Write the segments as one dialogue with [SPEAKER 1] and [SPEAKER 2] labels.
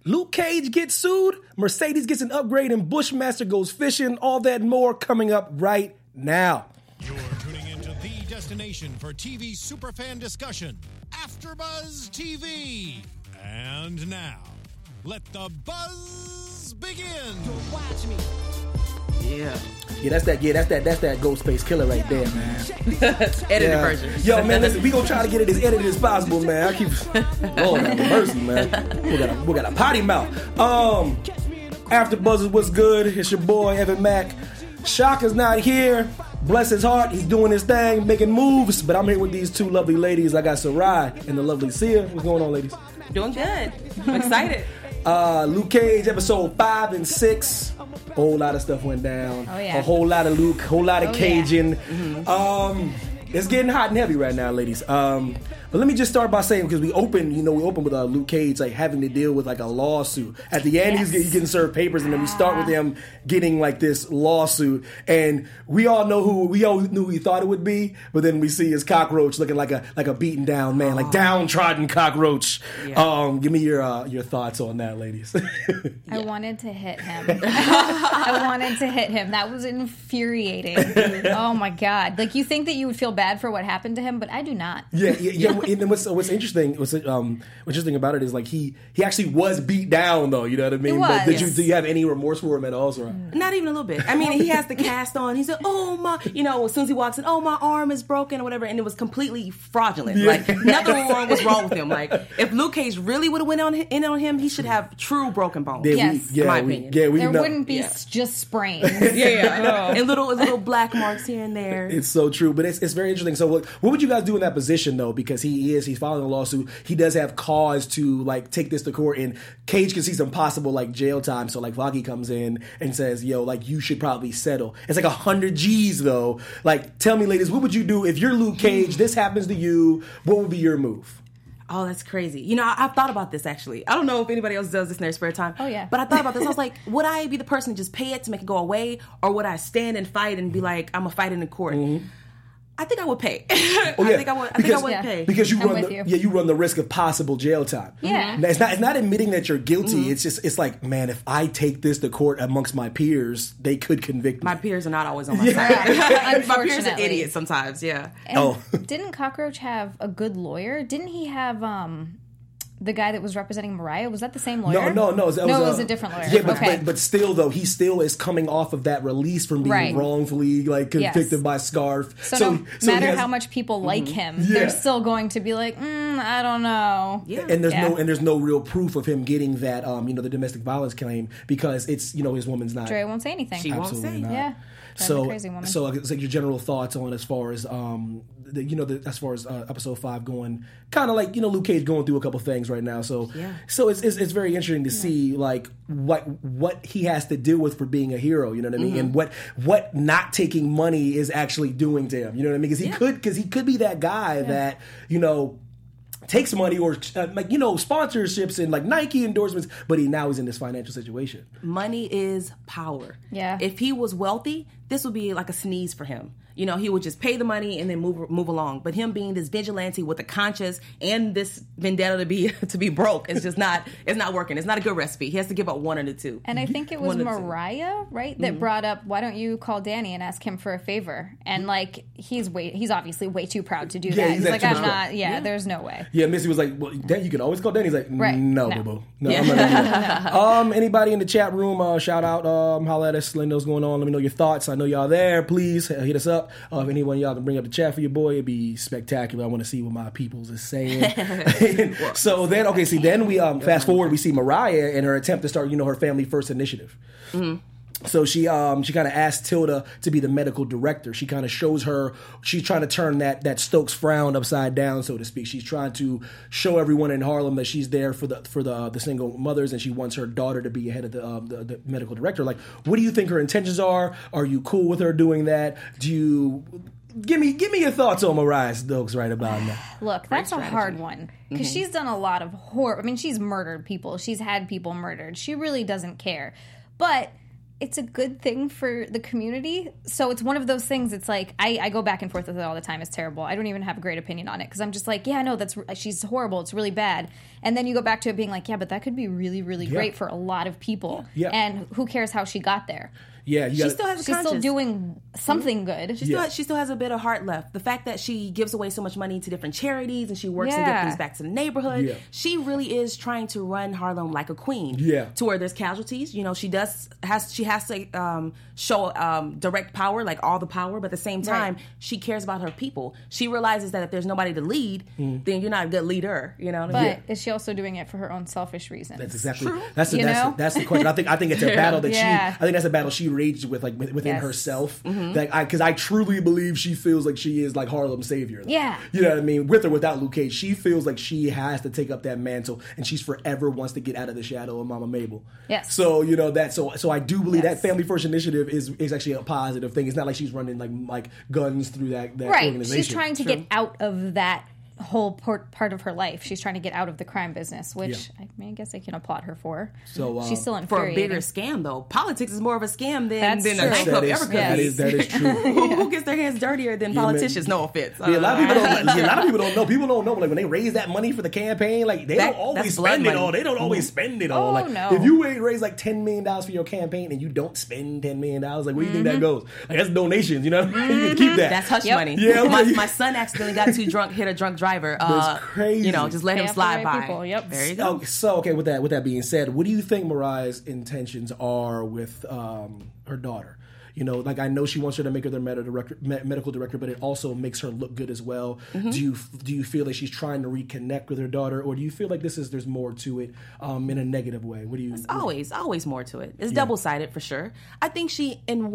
[SPEAKER 1] Luke Cage gets sued, Mercedes gets an upgrade, and Bushmaster goes fishing. All that and more coming up right now.
[SPEAKER 2] You're tuning into the destination for TV superfan discussion, AfterBuzz TV. And now, let the buzz begin.
[SPEAKER 3] Don't watch me.
[SPEAKER 1] Yeah, that's that Ghostface Killer right there, man.
[SPEAKER 4] Edited version.
[SPEAKER 1] Yo, man, listen, we gonna try to get it as edited as possible, man. I keep Lord have mercy, man. We got a potty mouth. After Buzzers, what's good? It's your boy Evan Mack. Shaka's not here. Bless his heart, he's doing his thing, making moves. But I'm here with these two lovely ladies. I got Sarai and the lovely Sia. What's going on, ladies?
[SPEAKER 4] Doing good. I'm excited.
[SPEAKER 1] Luke Cage, episode 5 and 6. A whole lot of stuff went down.
[SPEAKER 5] Oh, yeah.
[SPEAKER 1] A whole lot of Luke, whole lot of Cajun.
[SPEAKER 5] Yeah.
[SPEAKER 1] It's getting hot and heavy right now, ladies. But let me just start by saying, because we opened with Luke Cage like having to deal with like a lawsuit. At the end, he's getting served papers, and then we start with him getting like this lawsuit. And we all knew who we thought it would be, but then we see his cockroach looking like a beaten down man, like downtrodden cockroach.
[SPEAKER 4] Yeah.
[SPEAKER 1] Give me your thoughts on that, ladies.
[SPEAKER 5] I wanted to hit him. I wanted to hit him. That was infuriating. Oh my God! Like, you think that you would feel bad for what happened to him, but I do not.
[SPEAKER 1] Yeah. And what's interesting about it is like he actually was beat down though. You know what I mean?
[SPEAKER 5] He was.
[SPEAKER 1] But do you have any remorse for him at all? Sarah?
[SPEAKER 4] Not even a little bit. I mean, he has the cast on. He said, "Oh my," as soon as he walks in, "Oh, my arm is broken" or whatever, and it was completely fraudulent. Like nothing was wrong with him. Like if Luke Cage really would have went in on him, he should have true broken bones.
[SPEAKER 5] Yes.
[SPEAKER 4] In my opinion.
[SPEAKER 5] There wouldn't be just sprains.
[SPEAKER 4] And little black marks here and there.
[SPEAKER 1] It's so true, but it's very interesting. So what would you guys do in that position though? Because he's filing a lawsuit. He does have cause to like take this to court, and Cage can see some possible like jail time. So like Vaggie comes in and says, "Yo, like you should probably settle." It's like 100 G's though. Like, tell me, ladies, what would you do if you're Luke Cage? This happens to you. What would be your move?
[SPEAKER 4] Oh, that's crazy. I've thought about this, actually. I don't know if anybody else does this in their spare time.
[SPEAKER 5] Oh, yeah.
[SPEAKER 4] But I thought about this. I was like, would I be the person to just pay it to make it go away? Or would I stand and fight and be like, I'm going to fight it in court?
[SPEAKER 1] Mm-hmm.
[SPEAKER 4] I think I would pay.
[SPEAKER 1] Yeah.
[SPEAKER 4] I think I would pay.
[SPEAKER 1] Because you
[SPEAKER 5] I'm
[SPEAKER 1] run the risk of possible jail time.
[SPEAKER 5] Yeah.
[SPEAKER 1] Now, it's not admitting that you're guilty. It's like, man, if I take this to court amongst my peers, they could convict me.
[SPEAKER 4] My peers are not always on my side. My peers are
[SPEAKER 5] Unfortunately.
[SPEAKER 4] idiots sometimes, yeah.
[SPEAKER 5] And didn't Cockroach have a good lawyer? Didn't he have the guy that was representing Mariah? Was that the same lawyer?
[SPEAKER 1] No.
[SPEAKER 5] It was a different lawyer.
[SPEAKER 1] Yeah, but still, though, he still is coming off of that release from being wrongfully like convicted by Scarf.
[SPEAKER 5] So no matter how much people like him, they're still going to be like, I don't know.
[SPEAKER 4] Yeah.
[SPEAKER 1] And there's no real proof of him getting that the domestic violence claim, because it's his woman's not.
[SPEAKER 5] Dre won't say anything.
[SPEAKER 4] She won't say.
[SPEAKER 5] Yeah. Crazy woman.
[SPEAKER 1] So it's like your general thoughts on as far as episode 5 going, kind of like Luke Cage going through a couple things right now. So it's very interesting to see like what he has to deal with for being a hero. You know what I mean? And what not taking money is actually doing to him. You know what I mean? Because he could be that guy that takes money or sponsorships and like Nike endorsements, but now he's in this financial situation.
[SPEAKER 4] Money is power.
[SPEAKER 5] Yeah.
[SPEAKER 4] If he was wealthy, this would be like a sneeze for him. He would just pay the money and then move along. But him being this vigilante with a conscience and this vendetta to be broke is just not working. It's not a good recipe. He has to give up one of the two.
[SPEAKER 5] And I think it was Mariah, right, that brought up, why don't you call Danny and ask him for a favor? And like he's obviously way too proud to do that. He's like, I'm not. Yeah, there's no way.
[SPEAKER 1] Yeah, Missy was like, well, you can always call Danny. He's like, no, boo-boo. No,
[SPEAKER 5] Yeah.
[SPEAKER 1] I'm not gonna do it. Anybody in the chat room, shout out, holla at us, let me know what's going on. Let me know your thoughts. I know y'all there. Please hit us up. If anyone of y'all can bring up the chat for your boy, it'd be spectacular. I want to see what my peoples is saying. So then, then we fast forward. We see Mariah and her attempt to start, her family first initiative. Mm-hmm. So she kind of asked Tilda to be the medical director. She kind of shows her, she's trying to turn that Stokes frown upside down, so to speak. She's trying to show everyone in Harlem that she's there for the single mothers, and she wants her daughter to be ahead of the medical director. Like, what do you think her intentions are? Are you cool with her doing that? Give me your thoughts on Mariah Stokes right about now.
[SPEAKER 5] Look, that's a hard one because she's done a lot of she's murdered people. She's had people murdered. She really doesn't care. But it's a good thing for the community. So it's one of those things. It's like I go back and forth with it all the time. It's terrible. I don't even have a great opinion on it because I'm just like, yeah, no, she's horrible. It's really bad. And then you go back to it being like, yeah, but that could be really, really great for a lot of people. Yeah. And who cares how she got there?
[SPEAKER 1] Yeah,
[SPEAKER 4] she still has a conscience.
[SPEAKER 5] Still doing something good.
[SPEAKER 4] She still has a bit of heart left. The fact that she gives away so much money to different charities and she works and gets things back to the neighborhood. She really is trying to run Harlem like a queen. Yeah. To where there's casualties. You know, she has to show direct power, like all the power, but at the same time, she cares about her people. She realizes that if there's nobody to lead, then you're not a good leader. You know what I mean?
[SPEAKER 5] But is she also doing it for her own selfish reasons?
[SPEAKER 1] That's exactly true. That's the question. I think it's a battle that I think that's a battle she raged with, like within herself. Because I truly believe she feels like she is like Harlem's savior.
[SPEAKER 5] Yeah,
[SPEAKER 1] you know what I mean. With or without Luke Cage, she feels like she has to take up that mantle, and she's forever wants to get out of the shadow of Mama Mabel.
[SPEAKER 5] Yes.
[SPEAKER 1] So you know that. So I do believe that Family First initiative is actually a positive thing. It's not like she's running like guns through that organization.
[SPEAKER 5] She's trying to get out of that whole part of her life. She's trying to get out of the crime business, which I guess I can applaud her for. So she's still infuriating.
[SPEAKER 4] For a bigger scam, though. Politics is more of a scam than a nightclub ever could be.
[SPEAKER 1] That is true.
[SPEAKER 4] Who gets their hands dirtier than politicians? No offense.
[SPEAKER 1] A lot of people don't know. People don't know. Like when they raise that money for the campaign, like they don't always spend it all. They don't always spend it all. Like if you raise like $10 million for your campaign and you don't spend $10 million, like where do you think that goes? Like that's donations. You know, you can keep that.
[SPEAKER 4] That's hush money. Yeah, my son accidentally got too drunk, hit a drunk driver.
[SPEAKER 1] That's crazy.
[SPEAKER 4] You know, just let him slide by.
[SPEAKER 5] People. Yep.
[SPEAKER 4] There you go.
[SPEAKER 1] So with that being said, what do you think Mariah's intentions are with her daughter? You know, like I know she wants her to make her their medical director, but it also makes her look good as well. Do you feel like she's trying to reconnect with her daughter, or do you feel like there's more to it in a negative way? What do you?
[SPEAKER 4] There's always more to it. It's double-sided for sure. I think she in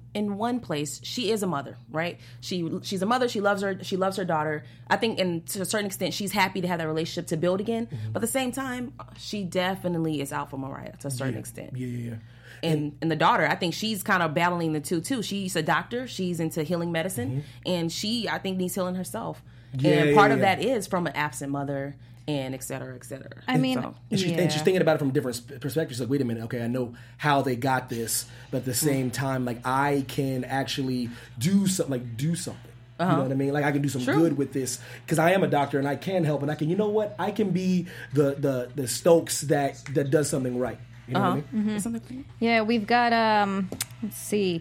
[SPEAKER 4] one place she is a mother, right? She's a mother. She loves her daughter. I think, and to a certain extent, she's happy to have that relationship to build again. But at the same time, she definitely is out for Mariah to a certain extent.
[SPEAKER 1] Yeah.
[SPEAKER 4] And the daughter, I think she's kind of battling the two too. She's a doctor. She's into healing medicine, and she, I think, needs healing herself. And part of that is from an absent mother, and et cetera, et cetera.
[SPEAKER 5] I mean,
[SPEAKER 1] and she's thinking about it from different perspectives. Like, wait a minute, okay, I know how they got this, but at the same time, like I can actually do something. You know what I mean? Like I can do some good with this because I am a doctor and I can help, and I can. You know what? I can be the Stokes that does something right. You know what I mean?
[SPEAKER 5] Yeah, we've got let's see,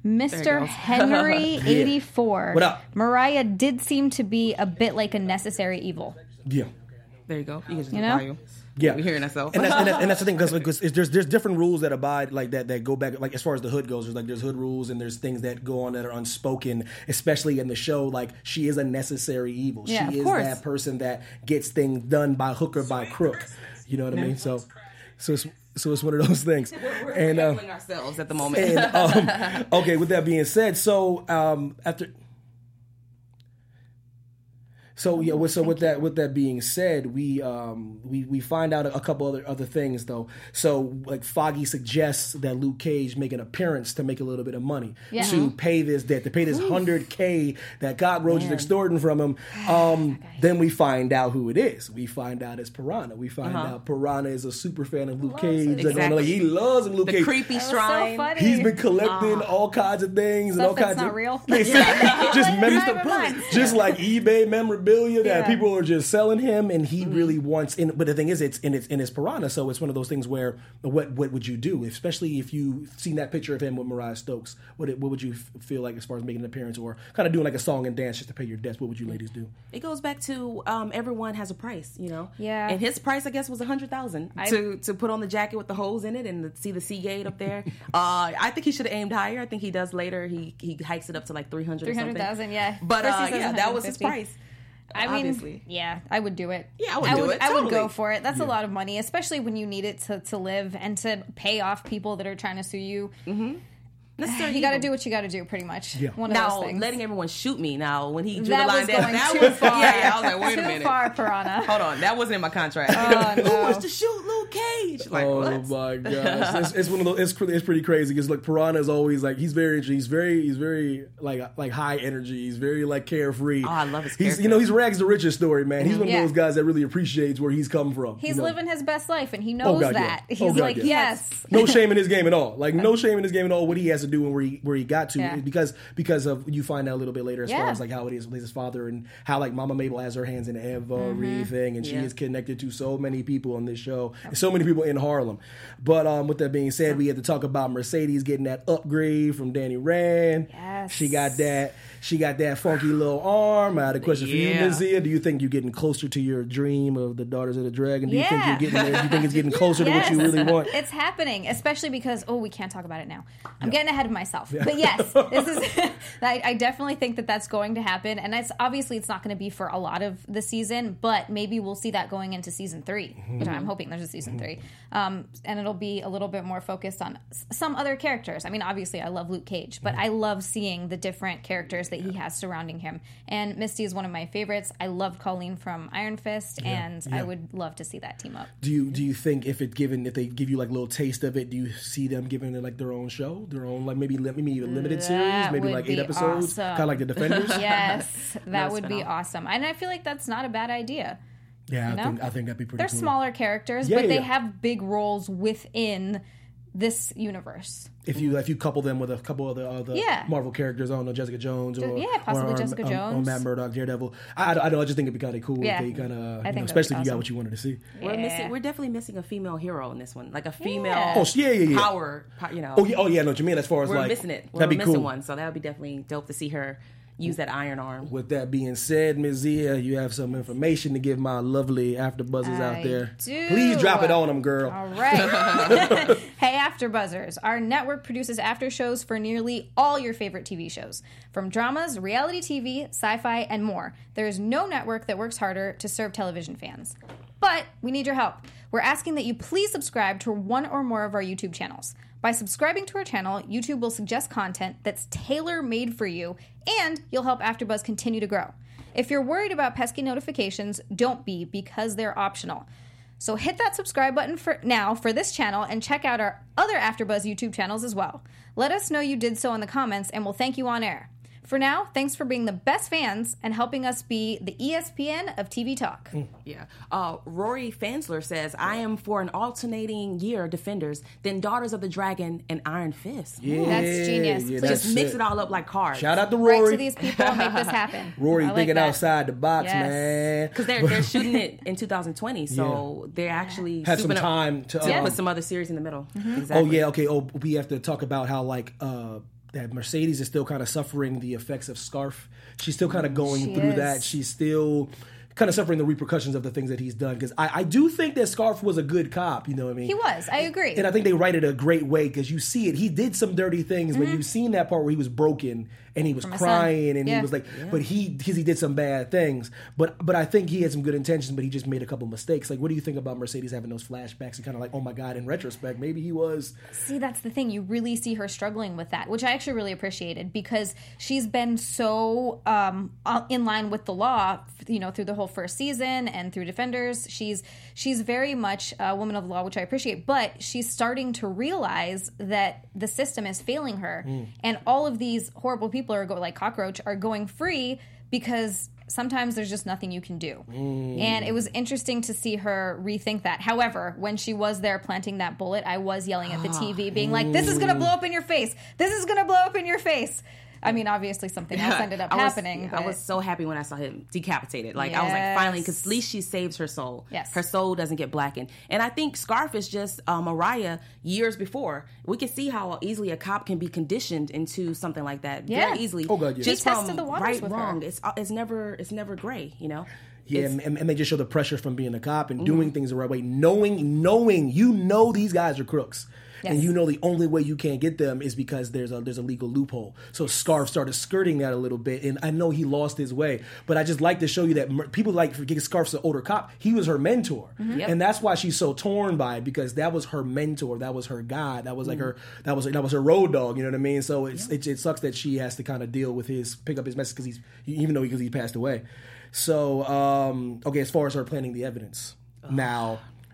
[SPEAKER 5] Mr. Henry 84.
[SPEAKER 1] What up?
[SPEAKER 5] Mariah did seem to be a bit like a necessary evil.
[SPEAKER 1] Yeah.
[SPEAKER 4] There you go. You can
[SPEAKER 5] know?
[SPEAKER 1] Yeah,
[SPEAKER 4] we're hearing ourselves,
[SPEAKER 1] and that's the thing because there's different rules that abide like that go back like as far as the hood goes. There's hood rules and there's things that go on that are unspoken, especially in the show. Like she is a necessary evil.
[SPEAKER 5] Yeah,
[SPEAKER 1] she is that person that gets things done by hook or by crook. You know what I mean? So it's one of those things.
[SPEAKER 4] We're handling ourselves at the moment.
[SPEAKER 1] And, okay, with that being said, with that being said, we find out a couple other things though. So like Foggy suggests that Luke Cage make an appearance to make a little bit of money to pay this debt, to pay this $100K that Cockroach is extorting from him. Then we find out who it is. We find out it's Piranha. We find out Piranha is a super fan of Luke Cage.
[SPEAKER 4] Exactly.
[SPEAKER 1] He loves Luke Cage.
[SPEAKER 4] The creepy shrine.
[SPEAKER 5] So funny.
[SPEAKER 1] He's been collecting all kinds of things and all kinds
[SPEAKER 5] not
[SPEAKER 1] of
[SPEAKER 5] real.
[SPEAKER 1] just like eBay memorabilia that people are just selling him, and he really wants. But the thing is, it's Piranha, so it's one of those things where what would you do, especially if you seen that picture of him with Mariah Stokes? What would you feel like as far as making an appearance or kind of doing like a song and dance just to pay your debts? What would you ladies do?
[SPEAKER 4] It goes back to everyone has a price, you know.
[SPEAKER 5] Yeah.
[SPEAKER 4] And his price, I guess, was $100,000 to put on the jacket with the holes in it and to see the Seagate up there. I think he should have aimed higher. I think he does later. He hikes it up to like 300,000.
[SPEAKER 5] Yeah.
[SPEAKER 4] But that was his price.
[SPEAKER 5] I mean,
[SPEAKER 4] obviously.
[SPEAKER 5] Yeah, I would do it.
[SPEAKER 4] Yeah, I would do it.
[SPEAKER 5] I would go for it. That's a lot of money, especially when you need it to live and to pay off people that are trying to sue you. Mm-hmm. You got to do what you got to do, pretty much. Yeah. One of those things.
[SPEAKER 4] Letting everyone shoot me now when he drew
[SPEAKER 5] that
[SPEAKER 4] the line down.
[SPEAKER 5] That was going too far.
[SPEAKER 4] Yeah, I was like, wait a minute.
[SPEAKER 5] Too far, Piranha.
[SPEAKER 4] Hold on, that wasn't in my contract.
[SPEAKER 5] Oh, no.
[SPEAKER 4] Who was to shoot Luke Cage. Like,
[SPEAKER 1] Oh
[SPEAKER 4] what?
[SPEAKER 1] my gosh, it's one of those. It's pretty crazy because like Piranha is always like he's very like high energy. He's very like carefree.
[SPEAKER 4] Oh, I love his
[SPEAKER 1] He's
[SPEAKER 4] character.
[SPEAKER 1] he's rags to riches story, man. He's one of
[SPEAKER 5] Yeah.
[SPEAKER 1] those guys that really appreciates where he's come from.
[SPEAKER 5] He's living his best life, and he
[SPEAKER 1] Oh,
[SPEAKER 5] knows
[SPEAKER 1] God,
[SPEAKER 5] that.
[SPEAKER 1] yeah.
[SPEAKER 5] He's
[SPEAKER 1] Oh, God,
[SPEAKER 5] like,
[SPEAKER 1] yeah.
[SPEAKER 5] yes.
[SPEAKER 1] No shame in his game at all. Like no shame in his game at all. What he has to do and where he got to
[SPEAKER 5] Yeah.
[SPEAKER 1] because of you find out a little bit later as far
[SPEAKER 5] Yeah.
[SPEAKER 1] as like how it is with his father and how like Mama Mabel has her hands in everything and she
[SPEAKER 4] Yeah.
[SPEAKER 1] is connected to so many people on this show and so many people in Harlem. But with that being said, we had to talk about Mercedes getting that upgrade from Danny Rand.
[SPEAKER 5] Yes.
[SPEAKER 1] She got that funky little arm. I had a question for you,
[SPEAKER 4] Yeah.
[SPEAKER 1] Ms. Zia. Do you think you're getting closer to your dream of the Daughters of the Dragon? Do you think
[SPEAKER 5] Yeah.
[SPEAKER 1] you're getting there? Do you think it's getting closer to what you really want?
[SPEAKER 5] It's happening, especially because we can't talk about it now. I'm getting ahead of myself, but yes, this is. I definitely think that that's going to happen, and it's obviously it's not going to be for a lot of the season, but maybe we'll see that going into season 3, which I'm hoping there's a season 3, and it'll be a little bit more focused on some other characters. I mean, obviously, I love Luke Cage, but I love seeing the different characters that he has surrounding him, and Misty is one of my favorites. I loved Colleen from Iron Fist, and I would love to see that team up.
[SPEAKER 1] Do you think if they give you like a little taste of it, do you see them giving it like their own show, their own like maybe a limited series,
[SPEAKER 5] That
[SPEAKER 1] maybe
[SPEAKER 5] would
[SPEAKER 1] like 8
[SPEAKER 5] be
[SPEAKER 1] episodes,
[SPEAKER 5] awesome.
[SPEAKER 1] kind of like the Defenders?
[SPEAKER 5] Yes, that
[SPEAKER 4] Nice
[SPEAKER 5] would be
[SPEAKER 4] spin-off.
[SPEAKER 5] awesome, and I feel like that's not a bad idea.
[SPEAKER 1] Yeah,
[SPEAKER 5] You know?
[SPEAKER 1] I think that'd be pretty
[SPEAKER 5] They're
[SPEAKER 1] cool.
[SPEAKER 5] smaller characters,
[SPEAKER 1] Yeah,
[SPEAKER 5] but they
[SPEAKER 1] yeah.
[SPEAKER 5] have big roles within this universe.
[SPEAKER 1] If you couple them with a couple of the other
[SPEAKER 5] Yeah.
[SPEAKER 1] Marvel characters, I don't know, Jessica Jones or
[SPEAKER 5] Yeah, possibly
[SPEAKER 1] or,
[SPEAKER 5] Jessica
[SPEAKER 1] or
[SPEAKER 5] Jones.
[SPEAKER 1] Matt Murdock, Daredevil. I don't know. I just think it'd be kind of cool
[SPEAKER 5] Yeah.
[SPEAKER 1] if they kind
[SPEAKER 5] I
[SPEAKER 1] of,
[SPEAKER 5] think that would
[SPEAKER 1] especially
[SPEAKER 5] be
[SPEAKER 1] if you got
[SPEAKER 5] awesome.
[SPEAKER 1] what you wanted to see.
[SPEAKER 4] We're definitely missing a female hero in this one, like a female
[SPEAKER 5] Yeah.
[SPEAKER 1] Oh, yeah.
[SPEAKER 4] power. You know,
[SPEAKER 1] Oh yeah, I know what you mean. As far as
[SPEAKER 4] we're
[SPEAKER 1] like
[SPEAKER 4] missing it. We're
[SPEAKER 1] that'd be
[SPEAKER 4] missing
[SPEAKER 1] cool.
[SPEAKER 4] one, so that would be definitely dope to see her use that iron arm.
[SPEAKER 1] With that being said, Ms. Zia, you have some information to give my lovely AfterBuzzers out
[SPEAKER 5] I
[SPEAKER 1] there.
[SPEAKER 5] do.
[SPEAKER 1] Please drop it on them, girl.
[SPEAKER 5] All right. Hey, AfterBuzzers. Our network produces after shows for nearly all your favorite TV shows. From dramas, reality TV, sci-fi, and more. There is no network that works harder to serve television fans. But we need your help. We're asking that you please subscribe to one or more of our YouTube channels. By subscribing to our channel, YouTube will suggest content that's tailor-made for you, and you'll help AfterBuzz continue to grow. If you're worried about pesky notifications, don't be, because they're optional. So hit that subscribe button for this channel and check out our other AfterBuzz YouTube channels as well. Let us know you did so in the comments, and we'll thank you on air. For now, thanks for being the best fans and helping us be the ESPN of TV talk.
[SPEAKER 4] Yeah. Rory Fansler says, I am for an alternating year Defenders, then Daughters of the Dragon and Iron Fist.
[SPEAKER 1] Yeah,
[SPEAKER 5] That's genius.
[SPEAKER 1] Yeah,
[SPEAKER 5] Please
[SPEAKER 4] Just mix it all up like cards.
[SPEAKER 1] Shout out to
[SPEAKER 5] Write
[SPEAKER 1] Rory.
[SPEAKER 5] to these people and make this happen.
[SPEAKER 1] Rory
[SPEAKER 5] I like
[SPEAKER 1] thinking
[SPEAKER 5] that.
[SPEAKER 1] outside the box,
[SPEAKER 5] Yes.
[SPEAKER 1] man.
[SPEAKER 4] Because they're shooting it in 2020, so they're actually
[SPEAKER 1] Have some
[SPEAKER 4] souping up
[SPEAKER 1] time to
[SPEAKER 4] put some other series in the middle.
[SPEAKER 5] Mm-hmm.
[SPEAKER 4] Exactly.
[SPEAKER 1] Oh yeah, okay. Oh, we have to talk about how like that Mercedes is still kind of suffering the effects of Scarf. She's still kind of going
[SPEAKER 5] She
[SPEAKER 1] through
[SPEAKER 5] is.
[SPEAKER 1] that. She's still kind of suffering the repercussions of the things that he's done. Because I do think that Scarf was a good cop. You know what I mean?
[SPEAKER 5] He was. I agree.
[SPEAKER 1] And I think they write it a great way because you see it. He did some dirty things, but you've seen that part where he was broken and he was
[SPEAKER 5] his
[SPEAKER 1] crying
[SPEAKER 5] son.
[SPEAKER 1] and
[SPEAKER 5] Yeah.
[SPEAKER 1] he was like, but because he did some bad things. But I think he had some good intentions, but he just made a couple mistakes. Like, what do you think about Mercedes having those flashbacks and kind of like, oh my God, in retrospect, maybe he was.
[SPEAKER 5] See, that's the thing. You really see her struggling with that, which I actually really appreciated because she's been so in line with the law, through the whole first season and through Defenders. She's very much a woman of the law, which I appreciate, but she's starting to realize that the system is failing her. And all of these horrible people like Cockroach are going free because sometimes there's just nothing you can do. And it was interesting to see her rethink that. However, when she was there planting that bullet, I was yelling at the TV, being like, this is going to blow up in your face. This is going to blow up in your face. I mean, obviously something else ended up happening.
[SPEAKER 4] I
[SPEAKER 5] but-
[SPEAKER 4] was so happy when I saw him decapitated. Like, I was like, finally, because at least she saves her soul.
[SPEAKER 5] Yes.
[SPEAKER 4] Her soul doesn't get blackened. And I think Scarf is just Mariah years before. We can see how easily a cop can be conditioned into something like that
[SPEAKER 5] Yeah.
[SPEAKER 4] very easily.
[SPEAKER 1] Oh, God, yeah.
[SPEAKER 4] Just
[SPEAKER 5] He tested
[SPEAKER 4] from
[SPEAKER 5] the waters
[SPEAKER 4] right,
[SPEAKER 5] with her.
[SPEAKER 4] wrong. It's never gray,
[SPEAKER 1] Yeah,
[SPEAKER 4] It's-
[SPEAKER 1] and they just show the pressure from being a cop and doing things the right way, knowing these guys are crooks.
[SPEAKER 5] Yes.
[SPEAKER 1] And the only way you can't get them is because there's a legal loophole. So Scarf started skirting that a little bit, and I know he lost his way, but I just like to show you that people forget Scarf's an older cop. He was her mentor,
[SPEAKER 4] Yep.
[SPEAKER 1] and that's why she's so torn by it, because that was her mentor, that was her guy, that was like that was her road dog. You know what I mean? So it sucks that she has to kind of deal with pick up his message because because he passed away. So okay, as far as her planting the evidence now.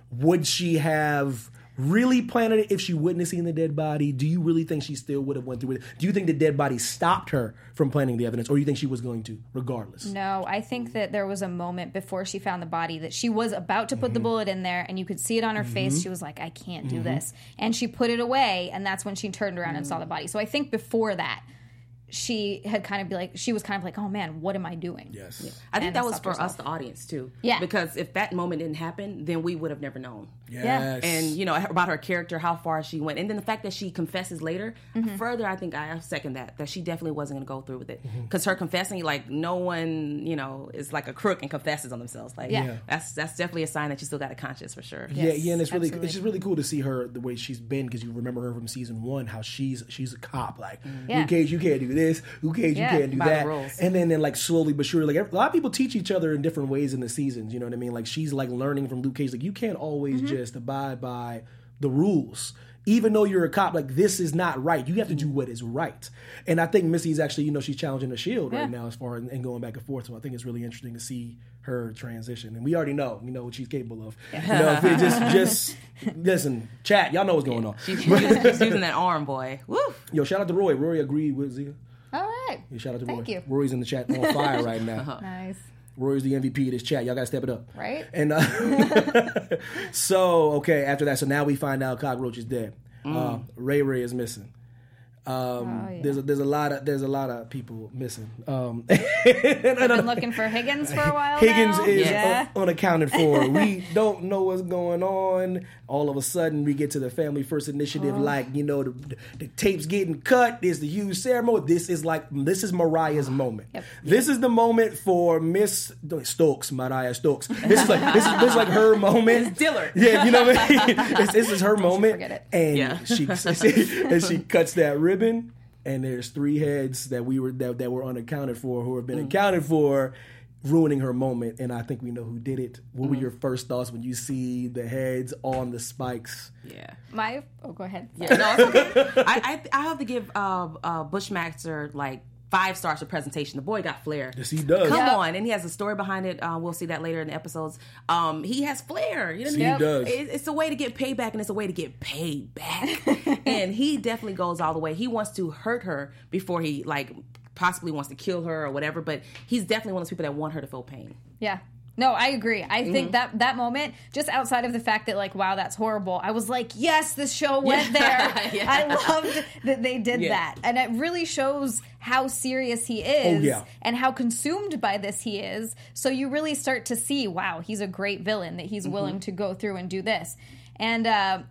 [SPEAKER 1] would she have really planted it if she wouldn't have seen the dead body? Do you really think she still would have went through with it? Do you think the dead body stopped her from planting the evidence, or do you think she was going to, regardless?
[SPEAKER 5] No, I think that there was a moment before she found the body that she was about to put the bullet in there, and you could see it on her face. She was like, I can't do this. And she put it away, and that's when she turned around and saw the body. So I think before that, she had kind of she was kind of like, oh man, what am I doing?
[SPEAKER 1] Yes.
[SPEAKER 4] Yeah. I think
[SPEAKER 5] And
[SPEAKER 4] that was
[SPEAKER 5] stopped
[SPEAKER 4] for
[SPEAKER 5] herself.
[SPEAKER 4] us, the audience, too.
[SPEAKER 5] Yeah.
[SPEAKER 4] Because if that moment didn't happen, then we would have never known.
[SPEAKER 1] Yes.
[SPEAKER 4] And, you know, about her character, how far she went. And then the fact that she confesses later, further, I think I second that she definitely wasn't going to go through with it. Because her confessing, like, no one, you know, is like a crook and confesses on themselves. Like,
[SPEAKER 5] Yeah.
[SPEAKER 4] that's definitely a sign that you still got a conscience for sure.
[SPEAKER 1] Yeah, and it's really
[SPEAKER 5] absolutely.
[SPEAKER 1] it's just really cool to see her the way she's been, because you remember her from season 1, how she's a cop. Like,
[SPEAKER 5] Yeah.
[SPEAKER 1] Luke Cage, you can't do this. Luke Cage,
[SPEAKER 5] Yeah.
[SPEAKER 1] you can't do
[SPEAKER 4] By the
[SPEAKER 1] that.
[SPEAKER 4] rules.
[SPEAKER 1] And then like slowly but surely, like a lot of people teach each other in different ways in the seasons. You know what I mean? Like she's like learning from Luke Cage. Like you can't always just abide by the rules. Even though you're a cop, like this is not right. You have to do what is right. And I think Missy's actually, you know, she's challenging the Shield right now as far and going back and forth. So I think it's really interesting to see her transition. And we already know, what she's capable of. You know, if it just listen, chat, y'all know what's going on.
[SPEAKER 4] She's using that arm, boy. Woo!
[SPEAKER 1] Yo, shout out to Roy. Rory agreed with Zia.
[SPEAKER 5] All right.
[SPEAKER 1] Yeah, shout out to Roy.
[SPEAKER 5] Thank you.
[SPEAKER 1] Rory's in the chat on fire right now.
[SPEAKER 5] Nice.
[SPEAKER 1] Rory's the MVP of this chat. Y'all got to step it up.
[SPEAKER 5] Right.
[SPEAKER 1] And so, okay, after that, so now we find out Cockroach is dead. Ray Ray is missing.
[SPEAKER 5] Yeah.
[SPEAKER 1] There's a lot of people missing.
[SPEAKER 5] I've been looking for Higgins for a while
[SPEAKER 1] Higgins
[SPEAKER 5] now.
[SPEAKER 1] is
[SPEAKER 5] Yeah.
[SPEAKER 1] unaccounted for. We don't know what's going on. All of a sudden, we get to the Family First Initiative. Like, the tape's getting cut. There's the huge ceremony. This is Mariah's moment.
[SPEAKER 5] Yep.
[SPEAKER 1] This is the moment for Miss Stokes, Mariah Stokes. This is like her moment.
[SPEAKER 4] It's Dillard.
[SPEAKER 1] Yeah, you know what I mean. This is her moment,
[SPEAKER 5] forget it.
[SPEAKER 1] and
[SPEAKER 4] Yeah.
[SPEAKER 1] she cuts that ribbon. And there's 3 heads that were unaccounted for, who have been accounted for, ruining her moment. And I think we know who did it. What were your first thoughts when you see the heads on the spikes?
[SPEAKER 4] Yeah.
[SPEAKER 5] Go ahead.
[SPEAKER 4] Yeah, no, it's okay. I have to give Bushmaster like 5 stars for presentation. The boy got flair.
[SPEAKER 1] Yes, he does.
[SPEAKER 4] Come
[SPEAKER 5] Yep.
[SPEAKER 4] on, and he has a story behind it. We'll see that later in the episodes. He has flair. You know what I
[SPEAKER 1] He
[SPEAKER 4] mean?
[SPEAKER 1] does.
[SPEAKER 4] It's a way to get payback, and it's a way to get paid back. And he definitely goes all the way. He wants to hurt her before he possibly wants to kill her or whatever. But he's definitely one of those people that want her to feel pain.
[SPEAKER 5] Yeah. No, I agree. I think that moment, just outside of the fact that, like, wow, that's horrible, I was like, yes, this show went there.
[SPEAKER 4] Yeah.
[SPEAKER 5] I loved that they did that. And it really shows how serious he is and how consumed by this he is. So you really start to see, wow, he's a great villain, that he's willing to go through and do this. And,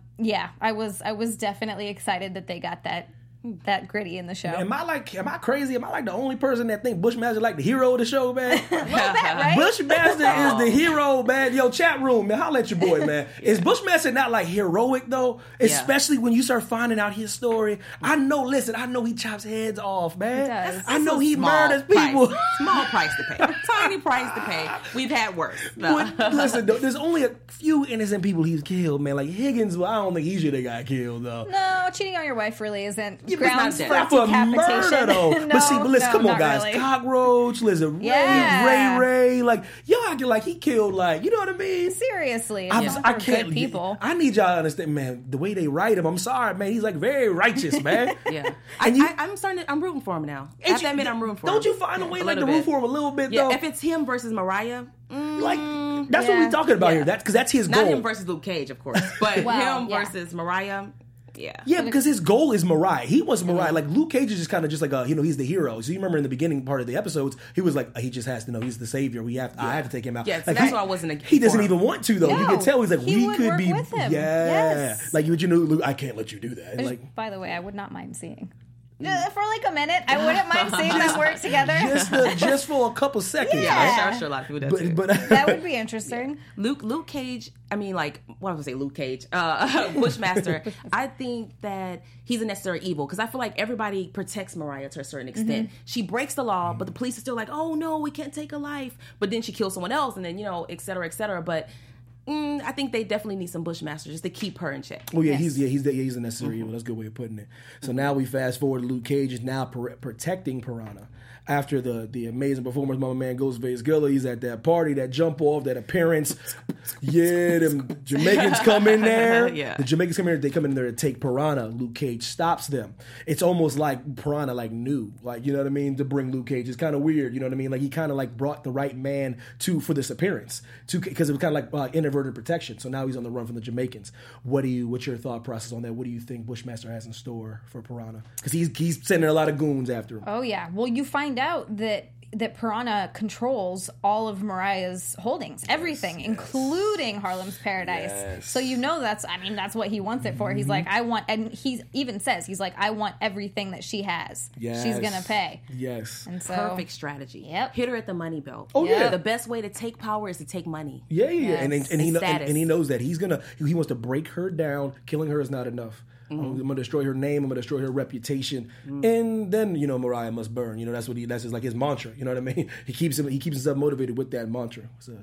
[SPEAKER 5] I was definitely excited that they got that gritty in the show.
[SPEAKER 1] Am I crazy? Am I like the only person that think Bushmaster like the hero of the show, man?
[SPEAKER 5] A little bit, right?
[SPEAKER 1] Bushmaster is the hero, man. Yo, chat room, man. Holla at your boy, man. Is Bushmaster not like heroic though? Especially when you start finding out his story. I know he chops heads off, man.
[SPEAKER 5] He does.
[SPEAKER 1] I know he
[SPEAKER 4] Small
[SPEAKER 1] murders people.
[SPEAKER 4] price. Small price to pay. Tiny price to pay. We've had worse. No.
[SPEAKER 1] But listen, though, there's only a few innocent people he's killed, man. Like Higgins, well, I don't think he should have got killed though.
[SPEAKER 5] No, cheating on your wife really isn't
[SPEAKER 1] Yeah, but
[SPEAKER 5] grounds
[SPEAKER 4] it's
[SPEAKER 5] for
[SPEAKER 4] not
[SPEAKER 1] For
[SPEAKER 5] decapitation.
[SPEAKER 1] murder, though.
[SPEAKER 5] No,
[SPEAKER 1] but listen, come on,
[SPEAKER 5] not
[SPEAKER 1] guys.
[SPEAKER 5] really.
[SPEAKER 1] Cockroach, listen,
[SPEAKER 5] Yeah.
[SPEAKER 1] Ray, like, y'all acting like he killed, like, you know what I mean?
[SPEAKER 5] Seriously,
[SPEAKER 1] I
[SPEAKER 5] they're
[SPEAKER 1] can't.
[SPEAKER 5] good people.
[SPEAKER 1] I need y'all to understand, man. The way they write him, I'm sorry, man. He's like very righteous, man.
[SPEAKER 4] Yeah,
[SPEAKER 1] And
[SPEAKER 4] I'm rooting for him now. I have to admit, I'm rooting for him.
[SPEAKER 1] Don't you find a way like to
[SPEAKER 4] little
[SPEAKER 1] root
[SPEAKER 4] bit.
[SPEAKER 1] for him a little bit,
[SPEAKER 4] Yeah,
[SPEAKER 1] though?
[SPEAKER 4] if it's him versus Mariah,
[SPEAKER 1] Like that's what we're talking about here. That's because that's his
[SPEAKER 4] not
[SPEAKER 1] goal.
[SPEAKER 4] him versus Luke Cage, of course, but
[SPEAKER 5] Well,
[SPEAKER 4] him
[SPEAKER 5] yeah.
[SPEAKER 4] versus Mariah. Yeah.
[SPEAKER 1] Yeah, because his goal is Mariah. He wants Mariah. Like Luke Cage is just kind of just like he's the hero. So you remember in the beginning part of the episodes, he was like, he just has to know he's the savior. I have to take him out.
[SPEAKER 4] Yeah, so
[SPEAKER 1] like,
[SPEAKER 4] that's why I wasn't.
[SPEAKER 1] He doesn't
[SPEAKER 4] for him.
[SPEAKER 1] even want to though. You
[SPEAKER 5] No,
[SPEAKER 1] can tell he's like,
[SPEAKER 5] he
[SPEAKER 1] we
[SPEAKER 5] would
[SPEAKER 1] could
[SPEAKER 5] work
[SPEAKER 1] be.
[SPEAKER 5] with him.
[SPEAKER 1] Yeah,
[SPEAKER 5] Yes.
[SPEAKER 1] like Luke, I can't let you do that.
[SPEAKER 5] Which,
[SPEAKER 1] Like
[SPEAKER 5] by the way, I would not mind seeing. For like a minute, I wouldn't mind seeing them work together.
[SPEAKER 1] just for a couple seconds.
[SPEAKER 5] Yeah.
[SPEAKER 1] right?
[SPEAKER 4] I'm sure a lot of people do too.
[SPEAKER 1] But
[SPEAKER 5] That would be interesting.
[SPEAKER 4] Luke Cage, I mean, like, what was I going to say, Luke Cage? Bushmaster, I think that he's a necessary evil because I feel like everybody protects Mariah to a certain extent. She breaks the law, but the police are still like, oh, no, we can't take a life. But then she kills someone else and then, et cetera, et cetera. But I think they definitely need some Bushmaster just to keep her in check.
[SPEAKER 1] Oh yeah,
[SPEAKER 5] Yes.
[SPEAKER 1] he's a necessary evil. That's a good way of putting it. So now we fast forward. Luke Cage is now protecting Piranha after the amazing performance. My man Ghostface Killer. He's at that party, that jump off, that appearance. Yeah, them Jamaicans come in there.
[SPEAKER 4] Yeah.
[SPEAKER 1] The Jamaicans come in there. They come in there to take Piranha. Luke Cage stops them. It's almost like Piranha knew, you know what I mean, to bring Luke Cage. It's kind of weird, you know what I mean. He kind of brought the right man for this appearance because it was kind of like inadvertent protection. So now he's on the run from the Jamaicans. What's your thought process on that? What do you think Bushmaster has in store for Piranha? Because he's sending a lot of goons after him.
[SPEAKER 5] Oh yeah. Well, you find out that Piranha controls all of Mariah's holdings, everything, including Harlem's Paradise.
[SPEAKER 1] Yes.
[SPEAKER 5] So that's what he wants it for. He's like, I want, and he even says, he's like, I want everything that she has.
[SPEAKER 1] Yes.
[SPEAKER 5] She's gonna pay.
[SPEAKER 1] Yes.
[SPEAKER 5] And so,
[SPEAKER 4] Perfect strategy.
[SPEAKER 5] Yep.
[SPEAKER 4] Hit her at the money belt.
[SPEAKER 1] Oh, yeah.
[SPEAKER 4] The best way to take power is to take money.
[SPEAKER 1] Yeah.
[SPEAKER 5] Yes.
[SPEAKER 1] And he
[SPEAKER 4] Status.
[SPEAKER 1] and he knows that he wants to break her down. Killing her is not enough. I'm gonna destroy her name. I'm gonna destroy her reputation, and then Mariah must burn. That's his mantra. You know what I mean? He keeps himself motivated with that mantra.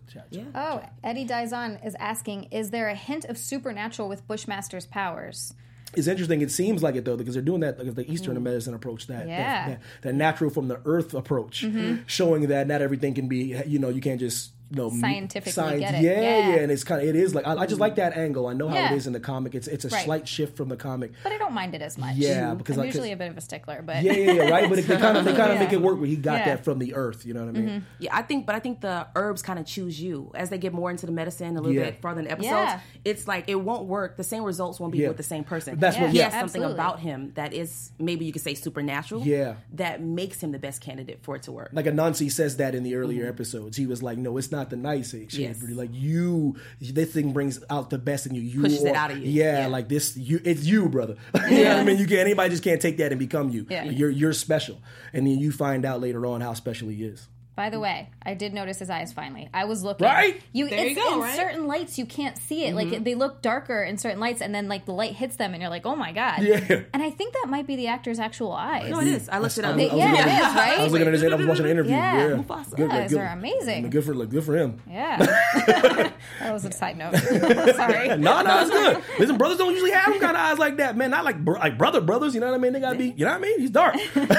[SPEAKER 5] Oh, Eddie Dizon is asking, is there a hint of supernatural with Bushmaster's powers?
[SPEAKER 1] It's interesting. It seems like it though, because they're doing that because the Eastern medicine approach, that natural from the earth approach, showing that not everything can be. You can't just.
[SPEAKER 5] Scientifically get it.
[SPEAKER 1] Yeah, and it is like I just like that angle. I know how
[SPEAKER 5] Yeah.
[SPEAKER 1] it is in the comic. It's a slight shift from the comic.
[SPEAKER 5] But I don't mind it as much.
[SPEAKER 1] Yeah, because
[SPEAKER 5] I'm usually a bit of a stickler, but
[SPEAKER 1] right. But they kind of make it work where he got that from the earth. You know what I mean?
[SPEAKER 4] Yeah, I think the herbs kind of choose you as they get more into the medicine a little bit farther in the episodes.
[SPEAKER 5] Yeah.
[SPEAKER 4] It's like it won't work. The same results won't be with the same person.
[SPEAKER 1] That's what.
[SPEAKER 4] He has
[SPEAKER 5] absolutely.
[SPEAKER 4] something about him that is maybe you could say supernatural.
[SPEAKER 1] Yeah.
[SPEAKER 4] That makes him the best candidate for it to work.
[SPEAKER 1] Like Anansi says that in the earlier episodes. He was like, "No, it's not the nice age.
[SPEAKER 4] Yes.
[SPEAKER 1] Like this thing brings out the best in you. You
[SPEAKER 4] Pushes it out of you.
[SPEAKER 1] Yeah, like this. It's you, brother. You know what I mean? Anybody just can't take that and become you.
[SPEAKER 5] Yeah.
[SPEAKER 1] You're special, and then you find out later on how special he is.
[SPEAKER 5] By the way, I did notice his eyes finally. I was looking.
[SPEAKER 1] Right?
[SPEAKER 4] There you go,
[SPEAKER 5] in
[SPEAKER 4] right?
[SPEAKER 5] certain lights, you can't see it. Like, they look darker in certain lights, and then, the light hits them, and you're like, oh, my God.
[SPEAKER 1] Yeah.
[SPEAKER 5] And I think that might be the actor's actual eyes.
[SPEAKER 4] No, it is. I looked it up.
[SPEAKER 5] It is, right?
[SPEAKER 1] I was looking at his head. I was watching an interview.
[SPEAKER 5] Yeah.
[SPEAKER 1] Yeah,
[SPEAKER 4] Mufasa.
[SPEAKER 5] Good, eyes are amazing.
[SPEAKER 1] Good for him.
[SPEAKER 5] Yeah. That was a side note. Sorry.
[SPEAKER 1] No, it's good. Listen, brothers don't usually have them kind of eyes like that, man. Not like brothers. You know what I mean? They gotta be. You know what I mean? He's dark.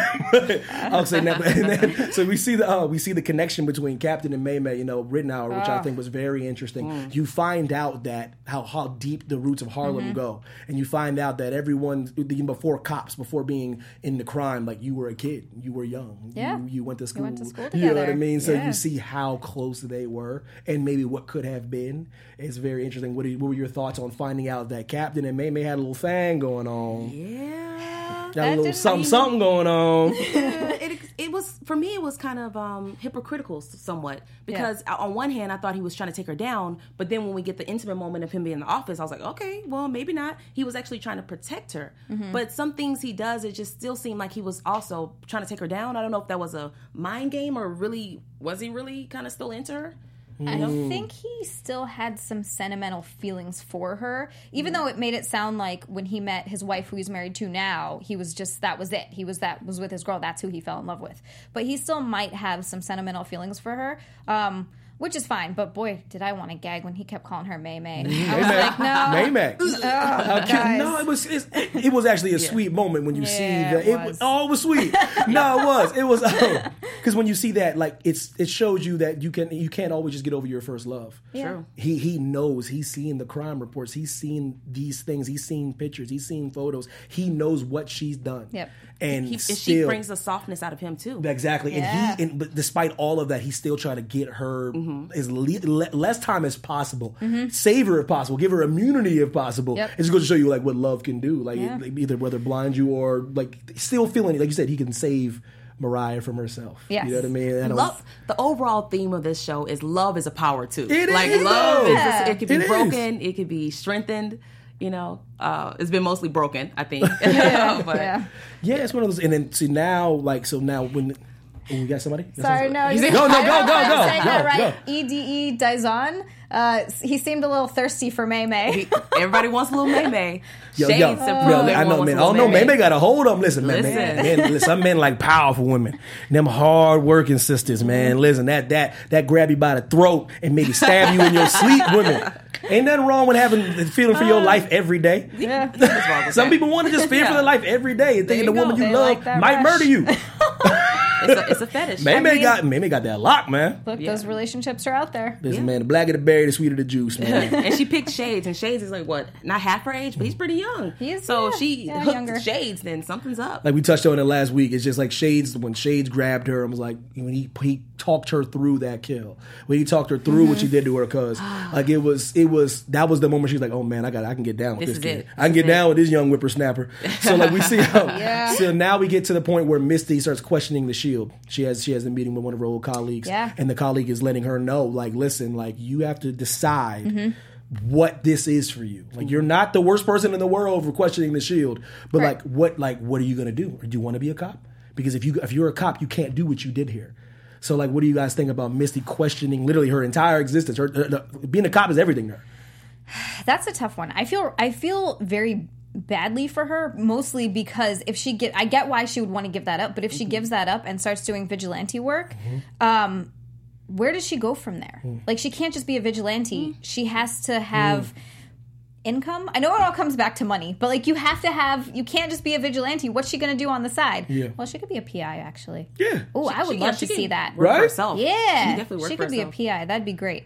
[SPEAKER 1] I'll say that. And then, so we see the connection between Captain and May May, Rittenhour, which I think was very interesting. You find out that how deep the roots of Harlem go, and you find out that everyone, even before being in the crime, like you were a kid, you were young, you went to school,
[SPEAKER 5] went to school
[SPEAKER 1] you know what I
[SPEAKER 5] together.
[SPEAKER 1] mean? So
[SPEAKER 5] Yeah.
[SPEAKER 1] you see how close they were, and maybe what could have been. It's very interesting. What were your thoughts on finding out that Captain and May May had a little thing going on?
[SPEAKER 4] Yeah.
[SPEAKER 1] Got a little something going on.
[SPEAKER 4] It was, for me, it was kind of hypocritical somewhat, because on one hand I thought he was trying to take her down, but then when we get the intimate moment of him being in the office, I was like, okay, well, maybe not. He was actually trying to protect her, but some things he does, it just still seemed like he was also trying to take her down. I don't know if that was a mind game or was he really kind of still into her?
[SPEAKER 5] I think he still had some sentimental feelings for her, even though it made it sound like when he met his wife, who he's married to now, he was just, that was it. He was with his girl. That's who he fell in love with. But he still might have some sentimental feelings for her. Which is fine, but boy, did I want to gag when he kept calling her May May. I was like, no.
[SPEAKER 1] May May.
[SPEAKER 5] Guys.
[SPEAKER 1] No, it was actually a sweet moment when you see that.
[SPEAKER 5] it was.
[SPEAKER 1] It was sweet. No, it was because when you see that, like it shows you that you can't always just get over your first love.
[SPEAKER 5] Yeah.
[SPEAKER 4] True.
[SPEAKER 1] He knows. He's seen the crime reports. He's seen these things. He's seen pictures. He's seen photos. He knows what she's done.
[SPEAKER 5] Yep.
[SPEAKER 1] And
[SPEAKER 4] she brings the softness out of him too.
[SPEAKER 1] Exactly.
[SPEAKER 5] Yeah.
[SPEAKER 1] But despite all of that, he's still trying to get her as less time as possible, save her if possible, give her immunity if possible.
[SPEAKER 5] Yep.
[SPEAKER 1] It's going to show you like what love can do, like either whether blind you or like still feeling, like you said, he can save Mariah from herself.
[SPEAKER 5] Yes.
[SPEAKER 1] You know what I mean?
[SPEAKER 4] Love. The overall theme of this show is love is a power too.
[SPEAKER 1] It
[SPEAKER 4] like
[SPEAKER 1] is,
[SPEAKER 4] love
[SPEAKER 1] though.
[SPEAKER 4] is it could be
[SPEAKER 1] It is.
[SPEAKER 4] broken, it could be strengthened. It's been mostly broken, I think. But
[SPEAKER 1] Yeah, it's one of those. And then see now, when. Oh, we got somebody?
[SPEAKER 5] Sorry, no.
[SPEAKER 1] Go.
[SPEAKER 5] I don't know if I'm saying that
[SPEAKER 1] Go.
[SPEAKER 5] right. EDE Dizon. He seemed a little thirsty for May May.
[SPEAKER 4] Everybody wants a little May May.
[SPEAKER 1] Yo,
[SPEAKER 4] Shades
[SPEAKER 1] yo,
[SPEAKER 4] probably
[SPEAKER 1] I know,
[SPEAKER 4] wants
[SPEAKER 1] man.
[SPEAKER 4] a little
[SPEAKER 1] I don't know,
[SPEAKER 4] May
[SPEAKER 1] man. They got a hold of them. Listen, man.
[SPEAKER 4] Listen.
[SPEAKER 1] Some men like powerful women. Them hard working sisters, man. Listen, that grab you by the throat and maybe stab you in your sleep, women. Ain't nothing wrong with having the feeling for your life every day.
[SPEAKER 5] Yeah.
[SPEAKER 4] What's wrong with
[SPEAKER 1] Some
[SPEAKER 4] that?
[SPEAKER 1] people want to just fear for their life every day and thinking the
[SPEAKER 5] you
[SPEAKER 1] woman
[SPEAKER 5] go.
[SPEAKER 1] you
[SPEAKER 5] They
[SPEAKER 1] love
[SPEAKER 5] like that
[SPEAKER 1] might
[SPEAKER 5] rush.
[SPEAKER 1] murder you.
[SPEAKER 4] It's a fetish.
[SPEAKER 1] May
[SPEAKER 5] mean-
[SPEAKER 1] got that lock, man.
[SPEAKER 5] Look, those relationships are out there.
[SPEAKER 1] Listen, man, the blacker the berry, the sweeter the juice, man.
[SPEAKER 4] And she picked Shades, and Shades is like, what, not half her age, but he's pretty young. So if she hooked
[SPEAKER 5] younger.
[SPEAKER 4] Shades, then something's up.
[SPEAKER 1] Like we touched on it last week. It's just like Shades, when Shades grabbed her and was like, when he talked her through that kill, when he talked her through what she did to her, cause like that was the moment she was like, oh man, I can get down with
[SPEAKER 4] This
[SPEAKER 1] this
[SPEAKER 4] is
[SPEAKER 1] kid.
[SPEAKER 4] it.
[SPEAKER 1] I can get down with this young whippersnapper. So like we see how,
[SPEAKER 5] Yeah.
[SPEAKER 1] so now we get to the point where Misty starts questioning the Shield. She has a meeting with one of her old colleagues,
[SPEAKER 5] Yeah.
[SPEAKER 1] and the colleague is letting her know, like, listen, like you have to decide what this is for you. Like you're not the worst person in the world for questioning the Shield, but
[SPEAKER 5] Right.
[SPEAKER 1] what are you gonna do? Or do you want to be a cop? Because if you're a cop, you can't do what you did here. So like, what do you guys think about Misty questioning literally her entire existence? Being a cop is everything to her.
[SPEAKER 5] That's a tough one. I feel very badly for her, mostly because if she I get why she would want to give that up, but if she gives that up and starts doing vigilante work, where does she go from there? Like, she can't just be a vigilante. She has to have income. I know it all comes back to money, but like you can't just be a vigilante. What's she going to do on the side?
[SPEAKER 1] Yeah.
[SPEAKER 5] Well, she could be a PI actually.
[SPEAKER 1] Yeah.
[SPEAKER 5] Oh, I would love to
[SPEAKER 4] she
[SPEAKER 5] see
[SPEAKER 4] can
[SPEAKER 5] that.
[SPEAKER 4] work for
[SPEAKER 1] Right?
[SPEAKER 4] herself.
[SPEAKER 5] Yeah,
[SPEAKER 4] She can definitely work
[SPEAKER 5] she
[SPEAKER 4] for
[SPEAKER 5] could be a
[SPEAKER 4] herself.
[SPEAKER 5] PI. That'd be great.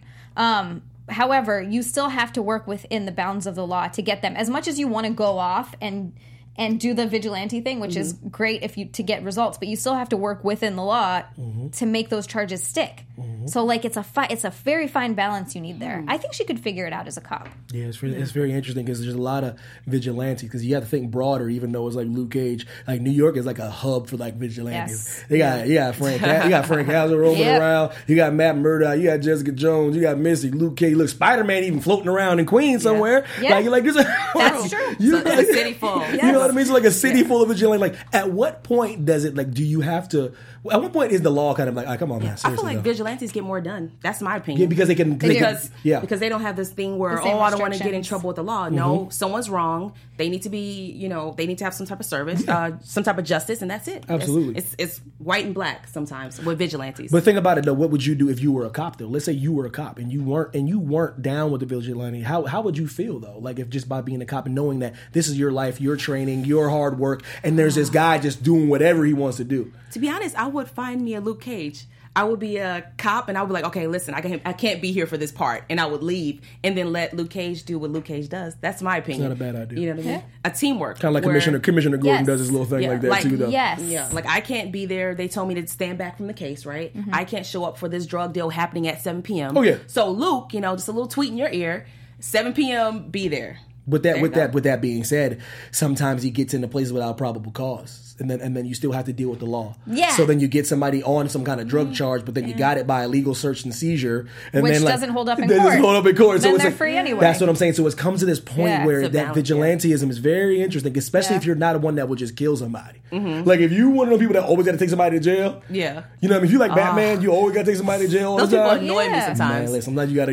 [SPEAKER 5] However, you still have to work within the bounds of the law to get them. As much as you want to go off and do the vigilante thing, which is great to get results, but you still have to work within the law to make those charges stick. So like it's a very fine balance you need there. I think she could figure it out as a cop.
[SPEAKER 1] Yeah, it's very interesting because there's a lot of vigilantes. Because you have to think broader, even though it's like Luke Cage. Like New York is like a hub for like vigilantes.
[SPEAKER 5] Yes.
[SPEAKER 1] You got Frank Castle roaming
[SPEAKER 5] Yep.
[SPEAKER 1] around. You got Matt Murdock. You got Jessica Jones. You got Misty, Luke Cage. Look, Spider-Man even floating around in Queens somewhere.
[SPEAKER 5] Yeah.
[SPEAKER 1] Like you're like this.
[SPEAKER 5] That's true.
[SPEAKER 4] It's a city full.
[SPEAKER 1] You know what I mean? So like a city full of vigilantes. Like at what point does it like? Do you have to? At what point is the law kind of like? All right, come on, man.
[SPEAKER 4] I feel
[SPEAKER 1] Seriously,
[SPEAKER 4] like
[SPEAKER 1] though.
[SPEAKER 4] vigilantes get more done. That's my opinion.
[SPEAKER 1] Yeah, because they can.
[SPEAKER 4] because
[SPEAKER 1] yeah.
[SPEAKER 4] they don't have this thing where
[SPEAKER 5] The same
[SPEAKER 4] I don't want to get in
[SPEAKER 5] restrictions.
[SPEAKER 4] trouble with the law. No, someone's wrong. They need to be, they need to have some type of service, some type of justice, and that's it.
[SPEAKER 1] Absolutely.
[SPEAKER 4] It's white and black sometimes with vigilantes.
[SPEAKER 1] But think about it though. What would you do if you were a cop though? Let's say you were a cop and you weren't down with the vigilante. How would you feel though? Like if just by being a cop and knowing that this is your life, your training, your hard work, and there's this guy just doing whatever he wants to do.
[SPEAKER 4] To be honest, I would find me a Luke Cage. I would be a cop, and I would be like, okay, listen, I can't be here for this part, and I would leave, and then let Luke Cage do what Luke Cage does. That's my opinion.
[SPEAKER 1] It's not a bad idea.
[SPEAKER 4] You know what I mean? A teamwork,
[SPEAKER 1] Kind of like
[SPEAKER 4] where-
[SPEAKER 1] Commissioner Gordon
[SPEAKER 5] Yes.
[SPEAKER 1] does his little thing
[SPEAKER 4] Yeah,
[SPEAKER 1] like that
[SPEAKER 4] like-
[SPEAKER 1] too though.
[SPEAKER 5] Yes.
[SPEAKER 4] Yeah, like I can't be there. They told me to stand back from the case, right?
[SPEAKER 5] Mm-hmm.
[SPEAKER 4] I can't show up for this drug deal happening at 7 p.m.
[SPEAKER 1] Oh, yeah.
[SPEAKER 4] So Luke, just a little tweet in your ear, 7 p.m. Be there.
[SPEAKER 1] With
[SPEAKER 4] There you go.
[SPEAKER 1] that being said, sometimes he gets into places without probable cause, and then you still have to deal with the law.
[SPEAKER 5] Yeah.
[SPEAKER 1] So then you get somebody on some kind of drug charge, but then you got it by illegal search and seizure, and
[SPEAKER 5] Which
[SPEAKER 1] then like,
[SPEAKER 5] doesn't hold up in
[SPEAKER 1] doesn't
[SPEAKER 5] court.
[SPEAKER 1] hold up in court.
[SPEAKER 5] Then
[SPEAKER 1] so it's
[SPEAKER 5] they're
[SPEAKER 1] like,
[SPEAKER 5] free anyway.
[SPEAKER 1] That's what I'm saying. So it's come to this point
[SPEAKER 5] Yeah.
[SPEAKER 1] where
[SPEAKER 4] It's a
[SPEAKER 1] that
[SPEAKER 4] balance,
[SPEAKER 1] vigilanteism is very interesting, especially
[SPEAKER 5] Yeah.
[SPEAKER 1] if you're not one that would just kill somebody. Like if you one of those people that always got to take somebody to jail.
[SPEAKER 4] Yeah.
[SPEAKER 1] You know what I mean? If you like Batman, you always got to take somebody to jail all
[SPEAKER 4] Those
[SPEAKER 1] the
[SPEAKER 4] people
[SPEAKER 1] time.
[SPEAKER 4] annoy me
[SPEAKER 5] Yeah.
[SPEAKER 4] sometimes.
[SPEAKER 1] Man, listen, sometimes you got to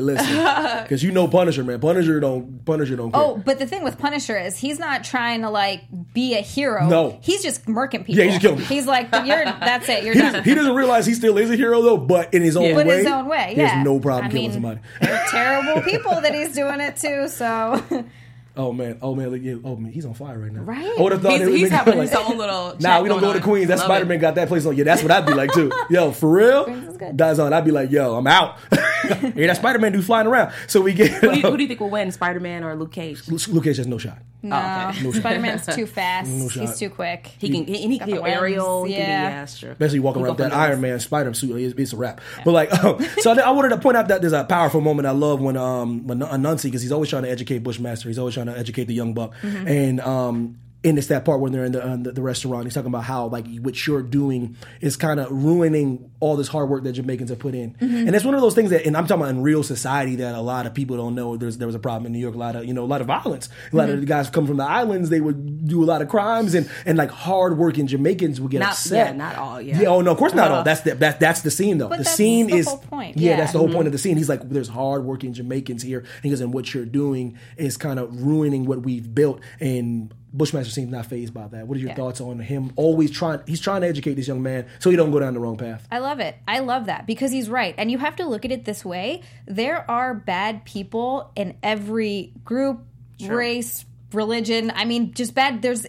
[SPEAKER 1] listen because you know Punisher, man. Punisher don't care.
[SPEAKER 5] Oh, but the thing with Punisher is he's not trying to like be a hero.
[SPEAKER 1] No.
[SPEAKER 5] He's just murking people.
[SPEAKER 1] Yeah, he's just killing people.
[SPEAKER 5] He's like, that's it. You're
[SPEAKER 1] He
[SPEAKER 5] done.
[SPEAKER 1] doesn't realize he still is a hero though, but in his own
[SPEAKER 5] But
[SPEAKER 1] way.
[SPEAKER 5] his own way, yeah.
[SPEAKER 1] There's no problem
[SPEAKER 5] I
[SPEAKER 1] killing
[SPEAKER 5] mean,
[SPEAKER 1] somebody.
[SPEAKER 5] They're terrible people that he's doing it to. So
[SPEAKER 1] Oh man, look, yeah, man, he's on fire right now.
[SPEAKER 5] Right.
[SPEAKER 1] I would have thought
[SPEAKER 4] He's,
[SPEAKER 1] they would
[SPEAKER 4] he's
[SPEAKER 1] make
[SPEAKER 4] having
[SPEAKER 1] like,
[SPEAKER 4] his own little.
[SPEAKER 1] Nah,
[SPEAKER 4] chat
[SPEAKER 1] we don't
[SPEAKER 4] going
[SPEAKER 1] go to
[SPEAKER 4] on.
[SPEAKER 1] Queens. That
[SPEAKER 4] Love
[SPEAKER 1] Spider-Man
[SPEAKER 4] it.
[SPEAKER 1] got that place on. Yeah, that's what I'd be like too. Yo, for real?
[SPEAKER 5] Queens is good.
[SPEAKER 1] That's on. I'd be like, yo, I'm out. Yeah, that Spider-Man dude flying around. So we get
[SPEAKER 4] Who do you think will win, Spider-Man or Luke Cage?
[SPEAKER 1] Luke Cage has no shot.
[SPEAKER 5] no,
[SPEAKER 4] okay.
[SPEAKER 5] Spider-Man's too fast.
[SPEAKER 1] shot.
[SPEAKER 5] He's too quick.
[SPEAKER 4] He can
[SPEAKER 5] the
[SPEAKER 4] do
[SPEAKER 5] webs,
[SPEAKER 4] aerial. He can do,
[SPEAKER 5] yeah.
[SPEAKER 4] yeah, that's true.
[SPEAKER 1] Especially walking
[SPEAKER 4] He
[SPEAKER 1] around
[SPEAKER 4] go
[SPEAKER 1] with that
[SPEAKER 4] for the
[SPEAKER 1] Iron Man Spider suit, it's a wrap. But like, so I wanted to point out that there's a powerful moment I love when Anansi, because he's always trying to educate Bushmaster, he's always trying to educate the young buck, and And it's that part when they're in the restaurant. He's talking about how like what you're doing is kind of ruining all this hard work that Jamaicans have put in.
[SPEAKER 5] Mm-hmm.
[SPEAKER 1] And it's one of those things that, and I'm talking about in real society, that a lot of people don't know. There was a problem in New York. A lot of violence. A lot of the guys come from the islands. They would do a lot of crimes, and like hard working Jamaicans would get upset.
[SPEAKER 4] Yeah, not all. Yeah.
[SPEAKER 1] Yeah. Oh no, of course not all. That's the scene though.
[SPEAKER 5] But
[SPEAKER 1] The
[SPEAKER 5] that's
[SPEAKER 1] scene
[SPEAKER 5] the
[SPEAKER 1] is
[SPEAKER 5] whole point.
[SPEAKER 1] Yeah,
[SPEAKER 5] Yeah.
[SPEAKER 1] that's the whole point of the scene. He's like, there's hard working Jamaicans here, and he goes, and what you're doing is kind of ruining what we've built. And Bushmaster seems not fazed by that. What are your thoughts on him always he's trying to educate this young man so he don't go down the wrong path?
[SPEAKER 5] I love it. I love that because he's right. And you have to look at it this way. There are bad people in every group, race, religion. I mean, just bad. There's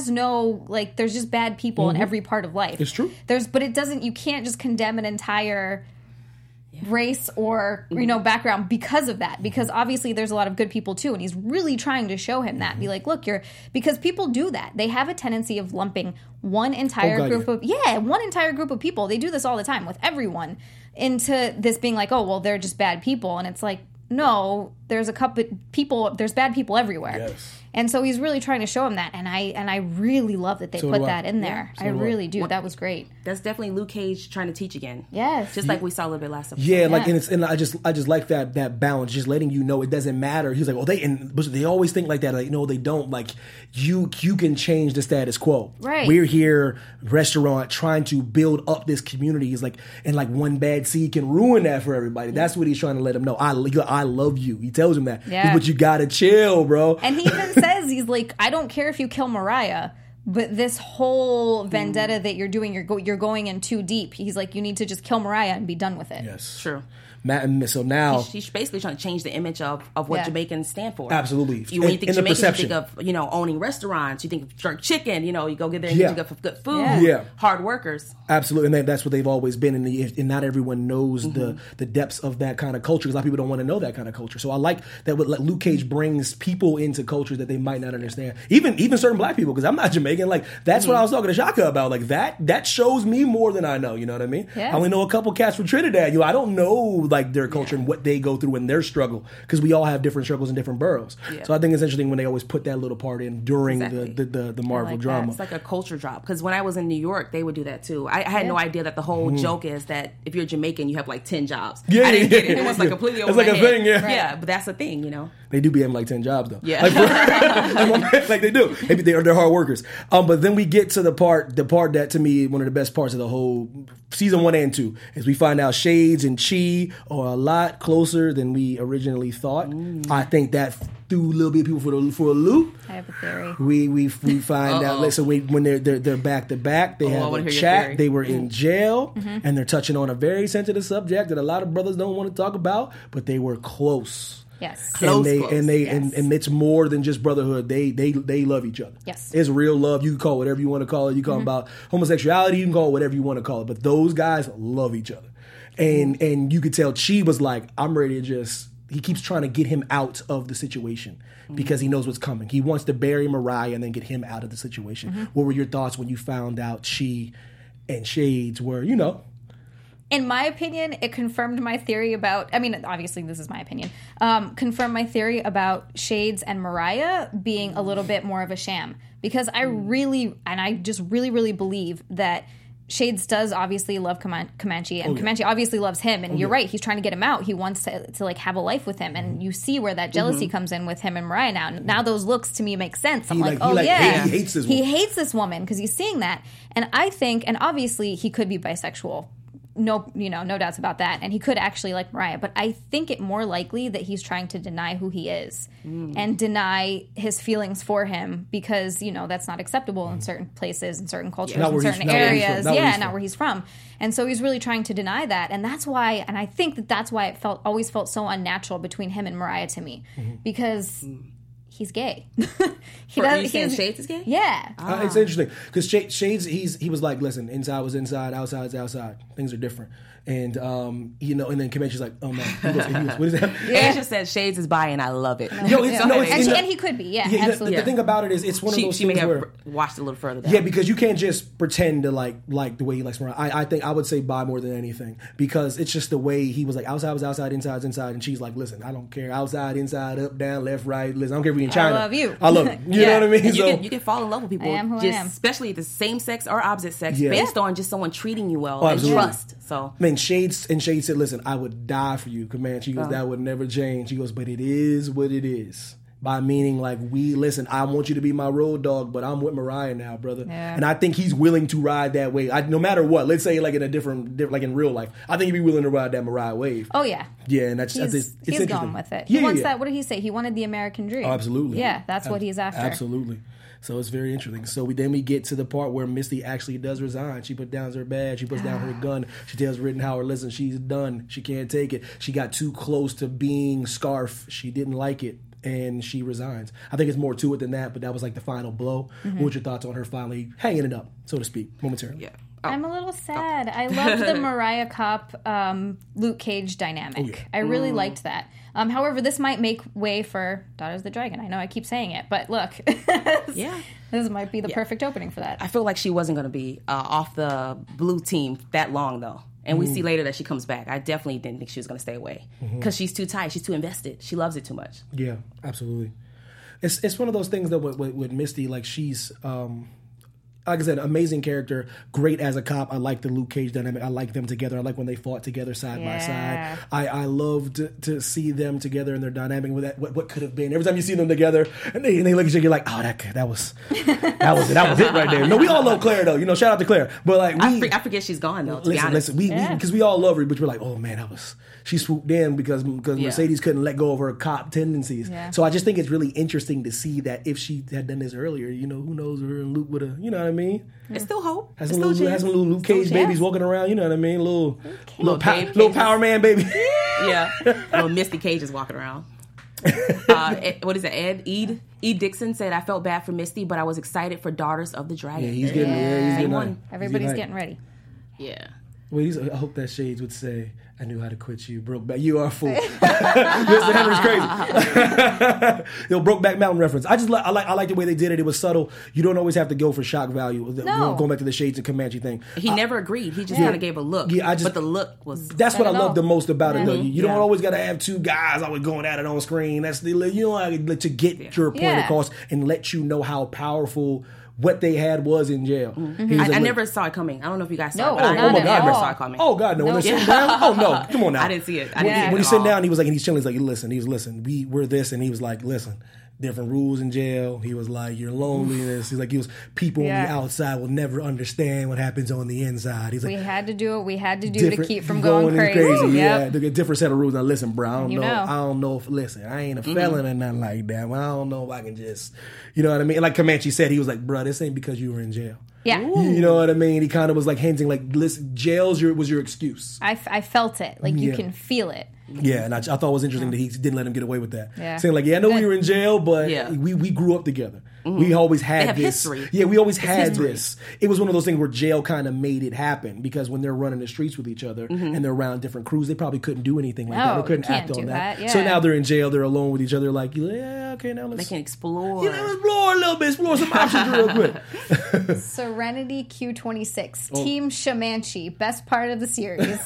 [SPEAKER 5] just bad people in every part of life.
[SPEAKER 1] It's true.
[SPEAKER 5] But it doesn't, you can't just condemn an entire race or background because of that, because obviously there's a lot of good people too, and he's really trying to show him that, be like, look, because people do that. They have a tendency of lumping one entire group of people, they do this all the time with everyone, into this being like, oh well, they're just bad people. And it's like, no, there's bad people everywhere.
[SPEAKER 1] Yes.
[SPEAKER 5] And so he's really trying to show him that, and I really love that they put that in there.
[SPEAKER 1] So
[SPEAKER 5] I really do. That was great.
[SPEAKER 4] That's definitely Luke Cage trying to teach again.
[SPEAKER 5] Yes.
[SPEAKER 4] Just like we saw a little bit last episode.
[SPEAKER 1] Yeah, like and I just like that balance, just letting you know it doesn't matter. He's like, well, they always think like that. Like, no, they don't. Like you can change the status quo.
[SPEAKER 5] Right.
[SPEAKER 1] We're here, restaurant, trying to build up this community. He's like, and like one bad seed can ruin that for everybody. That's what he's trying to let him know. I love you. He tells him that.
[SPEAKER 5] Yeah.
[SPEAKER 1] But you gotta chill, bro.
[SPEAKER 5] And he even says, he's like, I don't care if you kill Mariah, but this whole vendetta that you're doing, you're going in too deep. He's like, you need to just kill Mariah and be done with it.
[SPEAKER 1] Yes.
[SPEAKER 4] True.
[SPEAKER 1] So now
[SPEAKER 4] she's basically trying to change the image of what Jamaicans stand for.
[SPEAKER 1] Absolutely.
[SPEAKER 4] When you think
[SPEAKER 1] in the
[SPEAKER 4] Jamaicans,
[SPEAKER 1] perception.
[SPEAKER 4] you think of owning restaurants. You think of jerk chicken. You go get there and get you good food.
[SPEAKER 1] Yeah.
[SPEAKER 4] Hard workers.
[SPEAKER 1] Absolutely, and that's what they've always been. And not everyone knows the depths of that kind of culture. Because a lot of people don't want to know that kind of culture. So I like that what Luke Cage brings people into culture that they might not understand. Even certain black people, because I'm not Jamaican. Like that's what I was talking to Shaka about. Like that shows me more than I know. You know what I mean?
[SPEAKER 5] Yeah.
[SPEAKER 1] I only know a couple cats from Trinidad. I don't know like their culture and what they go through in their struggle, because we all have different struggles in different boroughs.
[SPEAKER 4] Yeah.
[SPEAKER 1] So I think it's interesting when they always put that little part in during the Marvel
[SPEAKER 5] like
[SPEAKER 1] drama.
[SPEAKER 4] It's like a culture drop. Because when I was in New York, they would do that too. I had no idea that the whole joke is that if you're Jamaican, you have like 10 jobs.
[SPEAKER 1] Yeah,
[SPEAKER 4] I didn't get it. It
[SPEAKER 1] yeah,
[SPEAKER 4] was like
[SPEAKER 1] yeah.
[SPEAKER 4] completely
[SPEAKER 1] It's
[SPEAKER 4] over
[SPEAKER 1] like
[SPEAKER 4] my
[SPEAKER 1] a
[SPEAKER 4] head.
[SPEAKER 1] thing, yeah.
[SPEAKER 4] Yeah, but that's the thing,
[SPEAKER 1] They do be having like 10 jobs though.
[SPEAKER 4] Yeah.
[SPEAKER 1] Like they do. Maybe they're hard workers. But then we get to the part that to me one of the best parts of the whole season 1 and 2 is we find out Shades and Chi are a lot closer than we originally thought. I think that threw a little bit of people for a loop.
[SPEAKER 5] I have a theory.
[SPEAKER 1] We find out. So when they're back to back, they have a chat. They were in jail, and they're touching on a very sensitive subject that a lot of brothers don't want to talk about, but they were close.
[SPEAKER 5] Yes.
[SPEAKER 1] And it's more than just brotherhood. They love each other.
[SPEAKER 5] Yes.
[SPEAKER 1] It's real love. You can call it whatever you want to call it. You can call it about homosexuality. You can call it whatever you want to call it. But those guys love each other. And you could tell Chi was like, I'm ready to just. He keeps trying to get him out of the situation because he knows what's coming. He wants to bury Mariah and then get him out of the situation. What were your thoughts when you found out Chi and Shades were,
[SPEAKER 5] In my opinion, it confirmed my theory about, obviously this is my opinion, confirmed my theory about Shades and Mariah being a little bit more of a sham. Because I just really believe that Shades does obviously love Comanche, and Comanche obviously loves him. And you're right, he's trying to get him out. He wants to like have a life with him, and you see where that jealousy comes in with him and Mariah now. Now those looks to me make sense. I'm he hates this woman. He hates this woman because he's seeing that, and I think, and obviously he could be bisexual. No doubts about that. And he could actually like Mariah. But I think it more likely that he's trying to deny who he is and deny his feelings for him because, that's not acceptable in certain places, in certain cultures, in certain areas. Not where he's from. And so he's really trying to deny that. And that's why, and I think that's why it always felt so unnatural between him and Mariah to me. Because he's gay.
[SPEAKER 4] Shades is gay?
[SPEAKER 5] Yeah.
[SPEAKER 1] It's interesting because Shades, he was like, listen, inside was inside, outside is outside. Things are different. And, and then Comanche's like, oh no. He goes, what is that?
[SPEAKER 4] Asia said Shades is bi and I love it.
[SPEAKER 5] And he could be, absolutely.
[SPEAKER 1] The thing about it is it's one of those
[SPEAKER 4] things
[SPEAKER 1] may
[SPEAKER 4] have watched a little further down.
[SPEAKER 1] Yeah, because you can't just pretend to like the way he likes Mariah. I think I would say bi more than anything because it's just the way he was like outside was outside, inside was inside, and she's like, listen, I don't care, outside, inside, up, down, left, right, listen, I don't care if we me in China.
[SPEAKER 5] I love you.
[SPEAKER 1] I love you. You know what I mean?
[SPEAKER 4] And
[SPEAKER 1] So
[SPEAKER 4] you can fall in love with people,
[SPEAKER 5] I am who I am.
[SPEAKER 4] especially the same sex or opposite sex,
[SPEAKER 1] Yeah.
[SPEAKER 4] based on just someone treating you well and
[SPEAKER 1] absolutely.
[SPEAKER 4] trust. So
[SPEAKER 1] I mean, Shade said, "Listen, I would die for you, Command." She goes, "That would never change." She goes, "But it is what it is." By meaning, like, listen, I want you to be my road dog, but I'm with Mariah now, brother.
[SPEAKER 5] Yeah.
[SPEAKER 1] And I think he's willing to ride that wave. No matter what. Let's say, like, in a different, like in real life, I think he'd be willing to ride that Mariah wave.
[SPEAKER 5] Oh yeah.
[SPEAKER 1] Yeah, and that's
[SPEAKER 5] He's
[SPEAKER 1] interesting.
[SPEAKER 5] gone with it.
[SPEAKER 1] Yeah,
[SPEAKER 5] He wants
[SPEAKER 1] yeah.
[SPEAKER 5] that. What did he say? He wanted the American dream.
[SPEAKER 1] Oh, absolutely.
[SPEAKER 5] Yeah, that's what he's after.
[SPEAKER 1] Absolutely. So it's very interesting. So we get to the part where Misty actually does resign. She puts down her badge. She puts down her gun. She tells Rittenhauer, listen, she's done. She can't take it. She got too close to being Scarf. She didn't like it. And she resigns. I think it's more to it than that, but that was like the final blow.
[SPEAKER 5] Mm-hmm.
[SPEAKER 1] What's your thoughts on her finally hanging it up, so to speak, momentarily?
[SPEAKER 4] yeah.
[SPEAKER 5] I'm a little sad. I loved the Mariah Cop, Luke Cage dynamic.
[SPEAKER 1] Oh, yeah.
[SPEAKER 5] I really liked that. However, this might make way for Daughters of the Dragon. I know I keep saying it, but look.
[SPEAKER 4] Yeah.
[SPEAKER 5] This might be the perfect opening for that.
[SPEAKER 4] I feel like she wasn't going to be off the blue team that long, though. And we see later that she comes back. I definitely didn't think she was going to stay away because she's too tight. She's too invested. She loves it too much.
[SPEAKER 1] Yeah, absolutely. It's one of those things that with Misty, like she's like I said, amazing character, great as a cop. I like the Luke Cage dynamic. I like them together. I like when they fought together side by
[SPEAKER 5] Yeah.
[SPEAKER 1] side. I loved to see them together in their dynamic with that what could have been. Every time you see them together and they look at you, you're like, oh, that was it right there. No, we all love Claire though. You know, shout out to Claire. But like
[SPEAKER 4] I forget she's gone though. To be honest,
[SPEAKER 1] we because we all love her, but we're like, oh man, she swooped in because Mercedes couldn't let go of her cop tendencies.
[SPEAKER 5] Yeah.
[SPEAKER 1] So I just think it's really interesting to see that if she had done this earlier, you know, who knows, her and Luke would have, you know what I mean?
[SPEAKER 4] it's still hope.
[SPEAKER 1] Has
[SPEAKER 4] It's
[SPEAKER 1] some
[SPEAKER 4] still
[SPEAKER 1] little Luke Cage
[SPEAKER 5] Still
[SPEAKER 1] babies
[SPEAKER 5] chance.
[SPEAKER 1] walking around, you know what I mean? Little
[SPEAKER 4] Babe
[SPEAKER 1] Power
[SPEAKER 4] Cages.
[SPEAKER 1] Man baby.
[SPEAKER 4] Yeah. Little Misty Cage is walking around. What is it? Ed Dixon said, I felt bad for Misty, but I was excited for Daughters of the Dragon.
[SPEAKER 1] Yeah, he's getting
[SPEAKER 4] Same
[SPEAKER 1] hype.
[SPEAKER 4] one.
[SPEAKER 5] Everybody's
[SPEAKER 1] He's
[SPEAKER 5] getting ready.
[SPEAKER 4] Yeah.
[SPEAKER 1] Well, I hope that Shades would say, I knew how to quit you, Brokeback. You are a fool. Mr. Henry's crazy. Brokeback Mountain reference. I like the way they did it. It was subtle. You don't always have to go for shock value.
[SPEAKER 5] No.
[SPEAKER 1] Going back to the Shades and Comanche thing.
[SPEAKER 4] He never agreed. He just kind of gave a look.
[SPEAKER 1] Yeah,
[SPEAKER 4] but the look was...
[SPEAKER 1] That's what I
[SPEAKER 5] Said it
[SPEAKER 1] love
[SPEAKER 5] all.
[SPEAKER 1] the most about it, though. You don't
[SPEAKER 4] Yeah.
[SPEAKER 1] always got to have two guys always going at it on screen. That's the you know to get your point
[SPEAKER 5] Yeah.
[SPEAKER 1] across and let you know how powerful what they had was in jail. He was
[SPEAKER 4] I
[SPEAKER 1] like, look,
[SPEAKER 4] never saw it coming. I don't know if you guys
[SPEAKER 5] No,
[SPEAKER 4] saw it, but I
[SPEAKER 5] not at
[SPEAKER 4] never
[SPEAKER 5] all.
[SPEAKER 4] saw it coming.
[SPEAKER 1] Oh God, no! When they're sitting down, oh no! Come on now!
[SPEAKER 4] I didn't see it.
[SPEAKER 5] Yeah.
[SPEAKER 4] I didn't see it
[SPEAKER 1] When
[SPEAKER 4] at
[SPEAKER 1] he's sitting
[SPEAKER 4] all.
[SPEAKER 1] down, he was like, and he's chilling. He's like, listen. He was listen. We're this, and he was like, listen. Different rules in jail. He was like, your loneliness. He's like, people on the
[SPEAKER 5] Yeah.
[SPEAKER 1] outside will never understand what happens on the inside. He's like,
[SPEAKER 5] We had to do what we had to do to
[SPEAKER 1] different-
[SPEAKER 5] keep from going crazy.
[SPEAKER 1] Yeah,
[SPEAKER 5] Yep.
[SPEAKER 1] they get a different set of rules. Now, listen, bro, I don't
[SPEAKER 5] You
[SPEAKER 1] know.
[SPEAKER 5] know.
[SPEAKER 1] I don't know if listen, I ain't a felon or nothing like that. But I don't know if I can just, you know what I mean. And like Comanche said, he was like, bro, this ain't because you were in jail.
[SPEAKER 5] Yeah.
[SPEAKER 1] You know what I mean? He kind of was like hinting, like, listen, was your excuse.
[SPEAKER 5] I felt it. Like, you
[SPEAKER 1] Yeah.
[SPEAKER 5] can feel it.
[SPEAKER 1] Yeah, and I thought it was interesting that he didn't let him get away with that.
[SPEAKER 5] Yeah.
[SPEAKER 1] Saying like, yeah, I know we were in jail, but
[SPEAKER 4] Yeah.
[SPEAKER 1] we grew up together. We always had
[SPEAKER 4] They have
[SPEAKER 1] this.
[SPEAKER 4] history.
[SPEAKER 1] Yeah, we always
[SPEAKER 4] It's
[SPEAKER 1] had
[SPEAKER 4] history.
[SPEAKER 1] this. It was one of those things where jail kind of made it happen because when they're running the streets with each other and they're around different crews, they probably couldn't do anything like that.
[SPEAKER 5] No,
[SPEAKER 1] They
[SPEAKER 5] you
[SPEAKER 1] couldn't
[SPEAKER 5] can't
[SPEAKER 1] act on
[SPEAKER 5] do
[SPEAKER 1] that.
[SPEAKER 5] that,
[SPEAKER 1] So
[SPEAKER 5] yeah.
[SPEAKER 1] now they're in jail. They're alone with each other. Like, yeah, okay, now let's
[SPEAKER 4] They can explore.
[SPEAKER 1] let's explore a little bit, explore some options real quick.
[SPEAKER 5] Serenity Q26.
[SPEAKER 1] Oh.
[SPEAKER 5] Team Shamanchi. Best part of the series.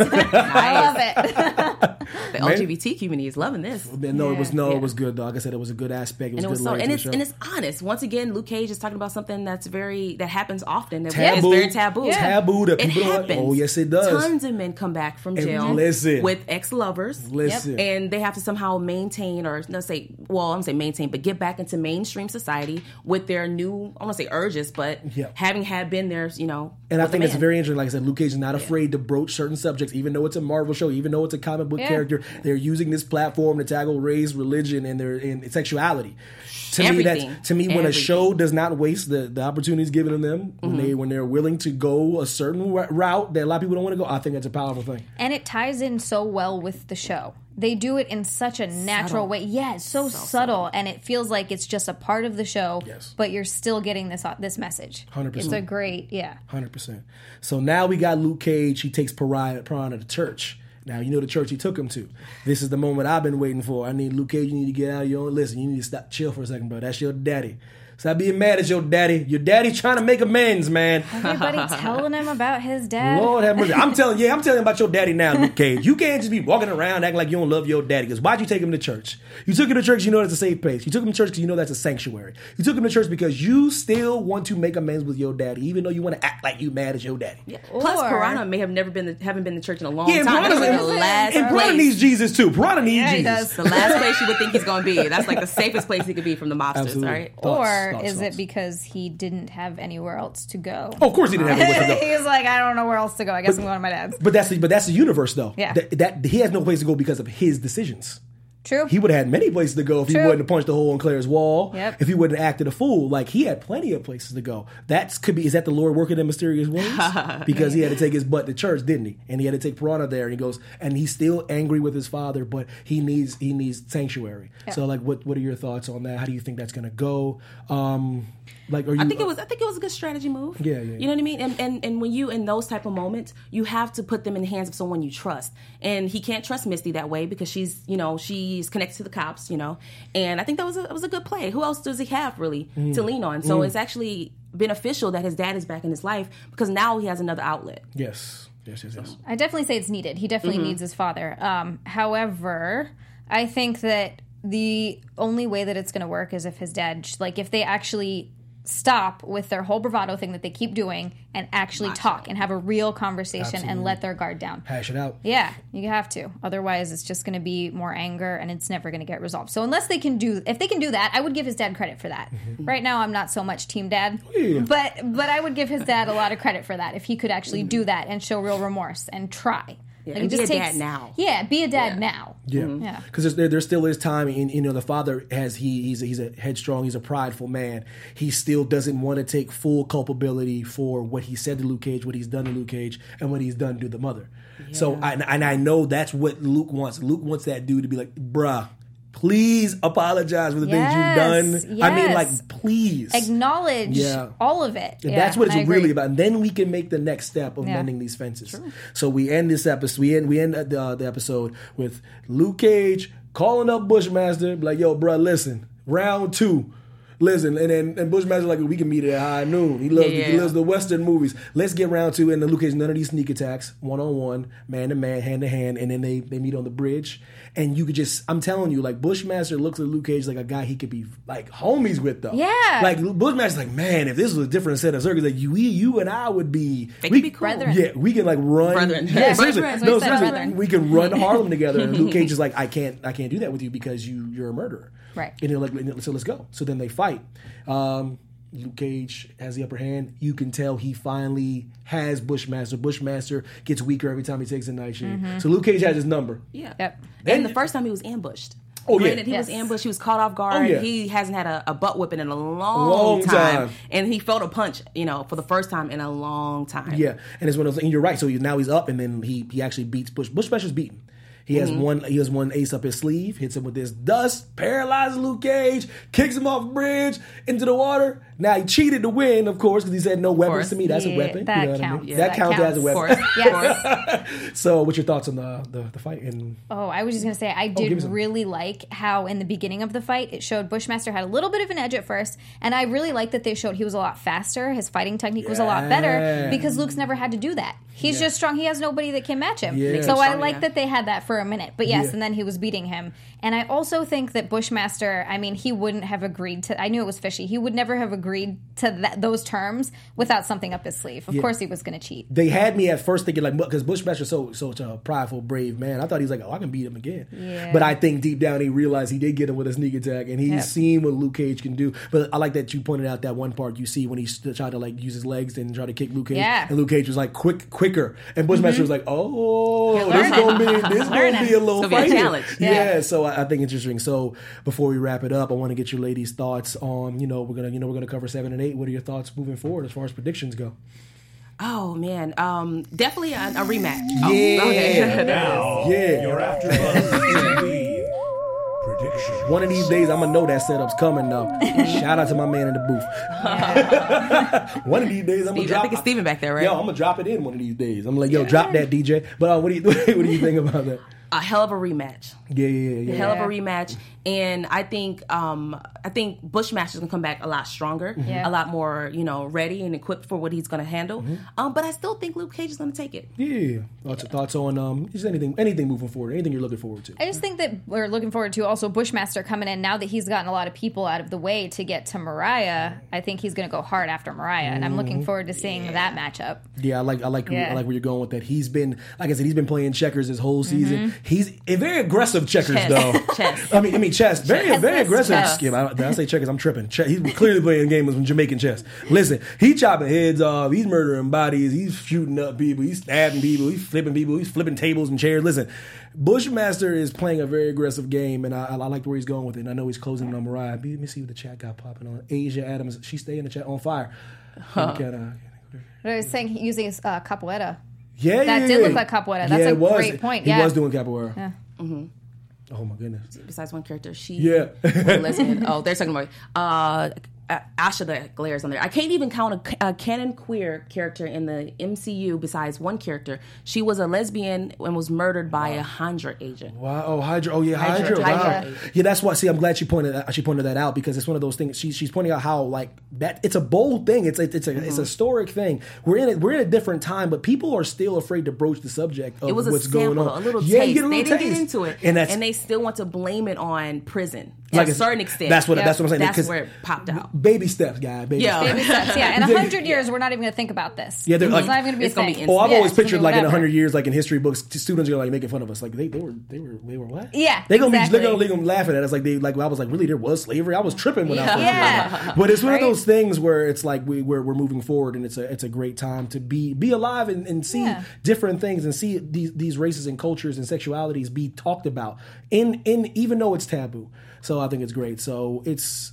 [SPEAKER 5] I love it.
[SPEAKER 4] The LGBT community is loving this.
[SPEAKER 1] No, it was
[SPEAKER 5] Yeah.
[SPEAKER 1] it was good though. Like I said, it was a good aspect. It was
[SPEAKER 4] And it was
[SPEAKER 1] good
[SPEAKER 4] so,
[SPEAKER 1] light
[SPEAKER 4] and
[SPEAKER 1] to
[SPEAKER 4] it's
[SPEAKER 1] the show.
[SPEAKER 4] and it's honest. Once again, Luke Cage is talking about something that happens often. That
[SPEAKER 1] Taboo.
[SPEAKER 4] It's very taboo.
[SPEAKER 5] Yeah.
[SPEAKER 1] Taboo that
[SPEAKER 4] It
[SPEAKER 1] people don't like.
[SPEAKER 4] happens.
[SPEAKER 1] Oh yes, it does.
[SPEAKER 4] Tons of men come back from jail
[SPEAKER 1] listen.
[SPEAKER 4] with ex-lovers.
[SPEAKER 1] Listen.
[SPEAKER 4] And they have to somehow maintain, or let's say, well, I'm saying maintain, but get back into mainstream society with their new, I don't want to say urges, but
[SPEAKER 1] Yeah.
[SPEAKER 4] having had been there, you know.
[SPEAKER 1] And I
[SPEAKER 4] with a
[SPEAKER 1] think it's
[SPEAKER 4] man.
[SPEAKER 1] very interesting. Like I said, Luke Cage is not afraid to broach certain subjects, even though it's a Marvel show, even though it's a comic book
[SPEAKER 5] Yeah.
[SPEAKER 1] character. They're using this platform to tackle race, religion, and their sexuality. To
[SPEAKER 4] Everything.
[SPEAKER 1] me, when a
[SPEAKER 4] Everything.
[SPEAKER 1] show does not waste the opportunities given to them, when they're willing to go a certain route that a lot of people don't want to go, I think that's a powerful thing.
[SPEAKER 5] And it ties in so well with the show. They do it in such a natural way. Yeah, it's so subtle, and it feels like it's just a part of the show.
[SPEAKER 1] Yes.
[SPEAKER 5] But you're still getting this message.
[SPEAKER 1] 100%.
[SPEAKER 5] It's a great,
[SPEAKER 1] 100%. So now we got Luke Cage. He takes Piranha to church. Now, you know the church he took him to. This is the moment I've been waiting for. I need Luke Cage, you need to get out of your own. Listen, you need to stop, chill for a second, bro. That's your daddy. Stop being mad at your daddy. Your daddy's trying to make amends, man.
[SPEAKER 5] Everybody telling him about his dad.
[SPEAKER 1] Lord have mercy. I'm telling you about your daddy now, Luke Cage. You can't just be walking around acting like you don't love your daddy. Because why'd you take him to church? You took him to church, you know that's a safe place. You took him to church because you know that's a sanctuary. You took him to church because you still want to make amends with your daddy, even though you want to act like you mad at your daddy.
[SPEAKER 4] Yeah. Plus, Piranha may have never haven't been to church in a long time.
[SPEAKER 1] Piranha's
[SPEAKER 4] That's like the last
[SPEAKER 1] and Piranha
[SPEAKER 4] place.
[SPEAKER 1] needs Jesus too. Piranha needs
[SPEAKER 5] he
[SPEAKER 1] Jesus.
[SPEAKER 5] does.
[SPEAKER 4] The last place you would think he's going to be. That's like the safest place he could be from the mobsters,
[SPEAKER 1] Absolutely.
[SPEAKER 4] all right?
[SPEAKER 5] Or is
[SPEAKER 1] Thoughts.
[SPEAKER 5] it because he didn't have anywhere else to go?
[SPEAKER 1] Oh, of course he didn't have nowhere to go.
[SPEAKER 5] He was like, I don't know where else to go. I guess I'm going to my dad's.
[SPEAKER 1] But that's the universe, though.
[SPEAKER 5] Yeah.
[SPEAKER 1] That he has no place to go because of his decisions.
[SPEAKER 5] True.
[SPEAKER 1] He would have had many places to go if he
[SPEAKER 5] True.
[SPEAKER 1] wouldn't have punched a hole in Claire's wall.
[SPEAKER 5] Yep.
[SPEAKER 1] If he wouldn't have acted a fool. Like, he had plenty of places to go. Is that the Lord working in mysterious ways? Because he had to take his butt to church, didn't he? And he had to take Piranha there, and he goes, and he's still angry with his father, but he needs sanctuary.
[SPEAKER 5] Yeah.
[SPEAKER 1] So, like, what are your thoughts on that? How do you think that's going to go? Like, are you?
[SPEAKER 4] I think it was a good strategy move.
[SPEAKER 1] Yeah.
[SPEAKER 4] You know what I mean? And when you in those type of moments, you have to put them in the hands of someone you trust. And he can't trust Misty that way because she's connected to the cops, And I think that was a good play. Who else does he have really to lean on? So it's actually beneficial that his dad is back in his life because now he has another outlet.
[SPEAKER 1] Yes.
[SPEAKER 5] I definitely say it's needed. He definitely needs his father. However, I think that the only way that it's going to work is if his dad, if they actually stop with their whole bravado thing that they keep doing and actually talk and have a real conversation and let their guard down.
[SPEAKER 1] Hash it out.
[SPEAKER 5] Yeah, you have to. Otherwise, it's just going to be more anger and it's never going to get resolved. So if they can do that, I would give his dad credit for that. Right now, I'm not so much team dad, but I would give his dad a lot of credit for that if he could actually do that and show real remorse and try.
[SPEAKER 4] Yeah, and be a dad now.
[SPEAKER 5] Yeah, be a dad now.
[SPEAKER 1] Yeah, because there still is time, and the father he's a headstrong, he's a prideful man. He still doesn't want to take full culpability for what he said to Luke Cage, what he's done to Luke Cage, and what he's done to the mother. Yeah. So I know that's what Luke wants. Luke wants that dude to be like, bruh, please apologize for the things you've done.
[SPEAKER 5] Yes.
[SPEAKER 1] I mean, like, please
[SPEAKER 5] acknowledge all of it.
[SPEAKER 1] And that's what it's really about. And then we can make the next step of mending these fences. True. So we end this episode. We end the episode with Luke Cage calling up Bushmaster, like, "Yo, bro, listen, round 2." Listen, and Bushmaster like, we can meet at high noon. He loves the Western movies. Let's get round 2. And the Luke Cage, none of these sneak attacks, 1-on-1, man to man, hand to hand, and then they meet on the bridge. And you could just, I'm telling you, like, Bushmaster looks at Luke Cage like a guy he could be like homies with, though.
[SPEAKER 5] Yeah.
[SPEAKER 1] Like, Bushmaster's like, man, if this was a different set of circles, like you and I would be,
[SPEAKER 4] they could be cool.
[SPEAKER 5] Brethren.
[SPEAKER 1] Yeah, we can like run.
[SPEAKER 4] Brethren.
[SPEAKER 1] Yeah, seriously.
[SPEAKER 5] Brethren.
[SPEAKER 1] No,
[SPEAKER 5] Brethren.
[SPEAKER 1] seriously. We can run Harlem together. And Luke Cage is like, I can't do that with you because you're a murderer.
[SPEAKER 5] Right.
[SPEAKER 1] And they're like, so let's go. So then they fight. Luke Cage has the upper hand. You can tell he finally has Bushmaster. Bushmaster gets weaker every time he takes a nightshade.
[SPEAKER 5] Mm-hmm.
[SPEAKER 1] So Luke Cage has his number.
[SPEAKER 4] Yeah.
[SPEAKER 5] Yep.
[SPEAKER 4] And the first time he was ambushed.
[SPEAKER 1] Oh, yeah.
[SPEAKER 4] Granted, he was ambushed. He was caught off guard.
[SPEAKER 1] Oh, yeah.
[SPEAKER 4] He hasn't had a butt whipping in a long time. And he felt a punch, for the first time in a long time.
[SPEAKER 1] Yeah. And it's one of those, and you're right. So now he's up, and then he actually beats Bushmaster's beaten. He has one ace up his sleeve, hits him with this dust, paralyzes Luke Cage, kicks him off the bridge into the water. Now he cheated to win, of course, because he said no weapons to me. That's a weapon.
[SPEAKER 5] That
[SPEAKER 1] counts.
[SPEAKER 5] counts.
[SPEAKER 1] Yeah. That counts as a weapon.
[SPEAKER 4] Of course. Yes.
[SPEAKER 1] So, what's your thoughts on the fight?
[SPEAKER 5] I was just going to say, I did really like how in the beginning of the fight, it showed Bushmaster had a little bit of an edge at first, and I really liked that they showed he was a lot faster. His fighting technique was a lot better because Luke's never had to do that. He's just strong. He has nobody that can match him.
[SPEAKER 1] Yeah.
[SPEAKER 5] So I like that they had that for a minute. But yes, and then he was beating him. And I also think that Bushmaster, he wouldn't have agreed to, I knew it was fishy. He would never have agreed to those terms without something up his sleeve. Of course he was going to cheat.
[SPEAKER 1] They had me at first thinking, like, because Bushmaster's such a prideful, brave man. I thought he was like, I can beat him again.
[SPEAKER 5] Yeah.
[SPEAKER 1] But I think deep down he realized he did get him with a sneak attack, and he's seen what Luke Cage can do. But I like that you pointed out that one part you see when he tried to like use his legs and try to kick Luke Cage.
[SPEAKER 5] Yeah.
[SPEAKER 1] And Luke Cage was like quicker. And Bushmaster was like, this gonna be a little fight.
[SPEAKER 4] challenge.
[SPEAKER 1] Yeah. So I think interesting. So before we wrap it up, I want to get your ladies' thoughts on, we're gonna cover 7 and 8. What are your thoughts moving forward as far as predictions go?
[SPEAKER 4] Oh man, definitely a rematch.
[SPEAKER 1] Yeah.
[SPEAKER 4] Okay.
[SPEAKER 2] Now, your AfterBuzz TV prediction.
[SPEAKER 1] One of these days, I'm gonna know that setup's coming though. Shout out to my man in the booth. One of these days, I'm gonna drop.
[SPEAKER 4] I think it's Steven back there, right?
[SPEAKER 1] Yo, I'm gonna drop it in one of these days. I'm like, drop that DJ. But what do you think about that?
[SPEAKER 4] A hell of a rematch.
[SPEAKER 1] Yeah.
[SPEAKER 4] Hell of a rematch, and I think Bushmaster's gonna come back a lot stronger, a lot more, ready and equipped for what he's gonna handle. But I still think Luke Cage is gonna take it.
[SPEAKER 1] Yeah. Thoughts on just anything moving forward? Anything you're looking forward to?
[SPEAKER 5] I just think that we're looking forward to also Bushmaster coming in now that he's gotten a lot of people out of the way to get to Mariah. I think he's gonna go hard after Mariah, and I'm looking forward to seeing that matchup.
[SPEAKER 1] Yeah, I like where you're going with that. He's been, like I said, he's been playing checkers this whole season. He's a very aggressive checkers though.
[SPEAKER 4] Chess.
[SPEAKER 1] I mean chess. Very aggressive.
[SPEAKER 4] Chess.
[SPEAKER 1] Skip. Did I say checkers? I'm tripping. He's clearly playing games with Jamaican chess. Listen, he's chopping heads off. He's murdering bodies. He's shooting up people. He's stabbing people. He's flipping people. He's flipping tables and chairs. Listen, Bushmaster is playing a very aggressive game, and I like where he's going with it. And I know he's closing on Mariah. Let me see what the chat got popping on. Asia Adams, she stay in the chat on fire.
[SPEAKER 5] I was saying using capoeira.
[SPEAKER 1] Yeah,
[SPEAKER 5] that did look like capoeira. That's a great point.
[SPEAKER 1] He was doing capoeira.
[SPEAKER 5] Yeah.
[SPEAKER 4] Mm-hmm.
[SPEAKER 1] Oh my goodness.
[SPEAKER 4] Besides one character, she
[SPEAKER 1] was
[SPEAKER 4] a lesbian. Oh, they're talking about Asha the Glares on there. I can't even count a canon queer character in the MCU besides one character. She was a lesbian and was murdered by a Hydra agent.
[SPEAKER 1] Wow. Oh, Hydra. Oh, yeah, Hydra. Wow. Yeah, that's why. See, I'm glad she pointed that out because it's one of those things. She's pointing out how like that. It's a bold thing. It's a historic thing. We're in a different time, but people are still afraid to broach the subject of what's going on.
[SPEAKER 4] A little taste. They didn't get into it, and they still want to blame it on prison to a certain extent.
[SPEAKER 1] That's what I'm saying.
[SPEAKER 4] That's where it popped out.
[SPEAKER 1] Baby steps, guy. Baby steps.
[SPEAKER 5] Yeah. In 100 years, we're not even going to think about this.
[SPEAKER 1] Yeah,
[SPEAKER 5] it's not even going to be a thing.
[SPEAKER 1] I've always pictured like in 100 years, like in history books, students are like making fun of us. Like they were what?
[SPEAKER 5] Yeah,
[SPEAKER 1] they're gonna laughing at us. Like I was like, really, there was slavery. I was tripping when I first read it. But it's one of those things where it's like we're moving forward, and it's a great time to be alive and see different things and see these races and cultures and sexualities be talked about in even though it's taboo. So I think it's great. So it's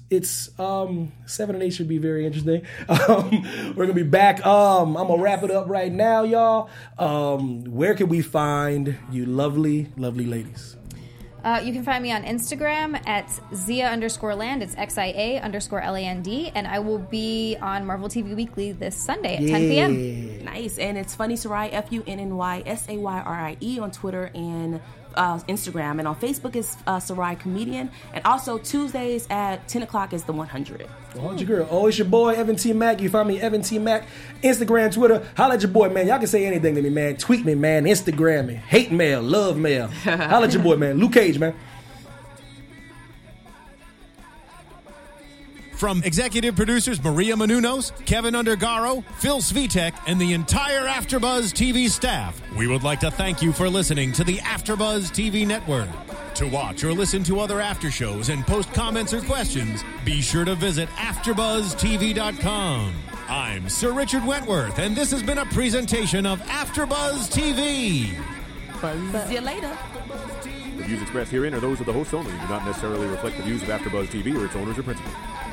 [SPEAKER 1] 7 and 8 should be very interesting. We're gonna be back. I'm gonna wrap it up right now, y'all. Where can we find you, lovely ladies?
[SPEAKER 5] You can find me on Instagram at Zia_land. It's XIA_LAND. And I will be on Marvel TV Weekly this Sunday at 10 p.m.
[SPEAKER 4] Nice. And it's Funny Sarai, FUNNYSAYRIE on Twitter and Instagram. And on Facebook is Sarai Comedian. And also Tuesdays at 10 o'clock is The 100.
[SPEAKER 1] 100 girl. Oh, it's your boy, Evan T. Mack. You find me, Evan T. Mack. Instagram, Twitter. Holla at your boy, man. Y'all can say anything to me, man. Tweet me, man. Instagram me. Hate mail. Love mail. Holla at your boy, man. Luke Cage, man.
[SPEAKER 2] From executive producers Maria Menounos, Kevin Undergaro, Phil Svitek, and the entire AfterBuzz TV staff, we would like to thank you for listening to the AfterBuzz TV network. To watch or listen to other after shows and post comments or questions, be sure to visit AfterBuzzTV.com. I'm Sir Richard Wentworth, and this has been a presentation of AfterBuzz TV.
[SPEAKER 4] Buzz you later.
[SPEAKER 3] The views expressed herein are those of the hosts only and do not necessarily reflect the views of AfterBuzz TV or its owners or principals.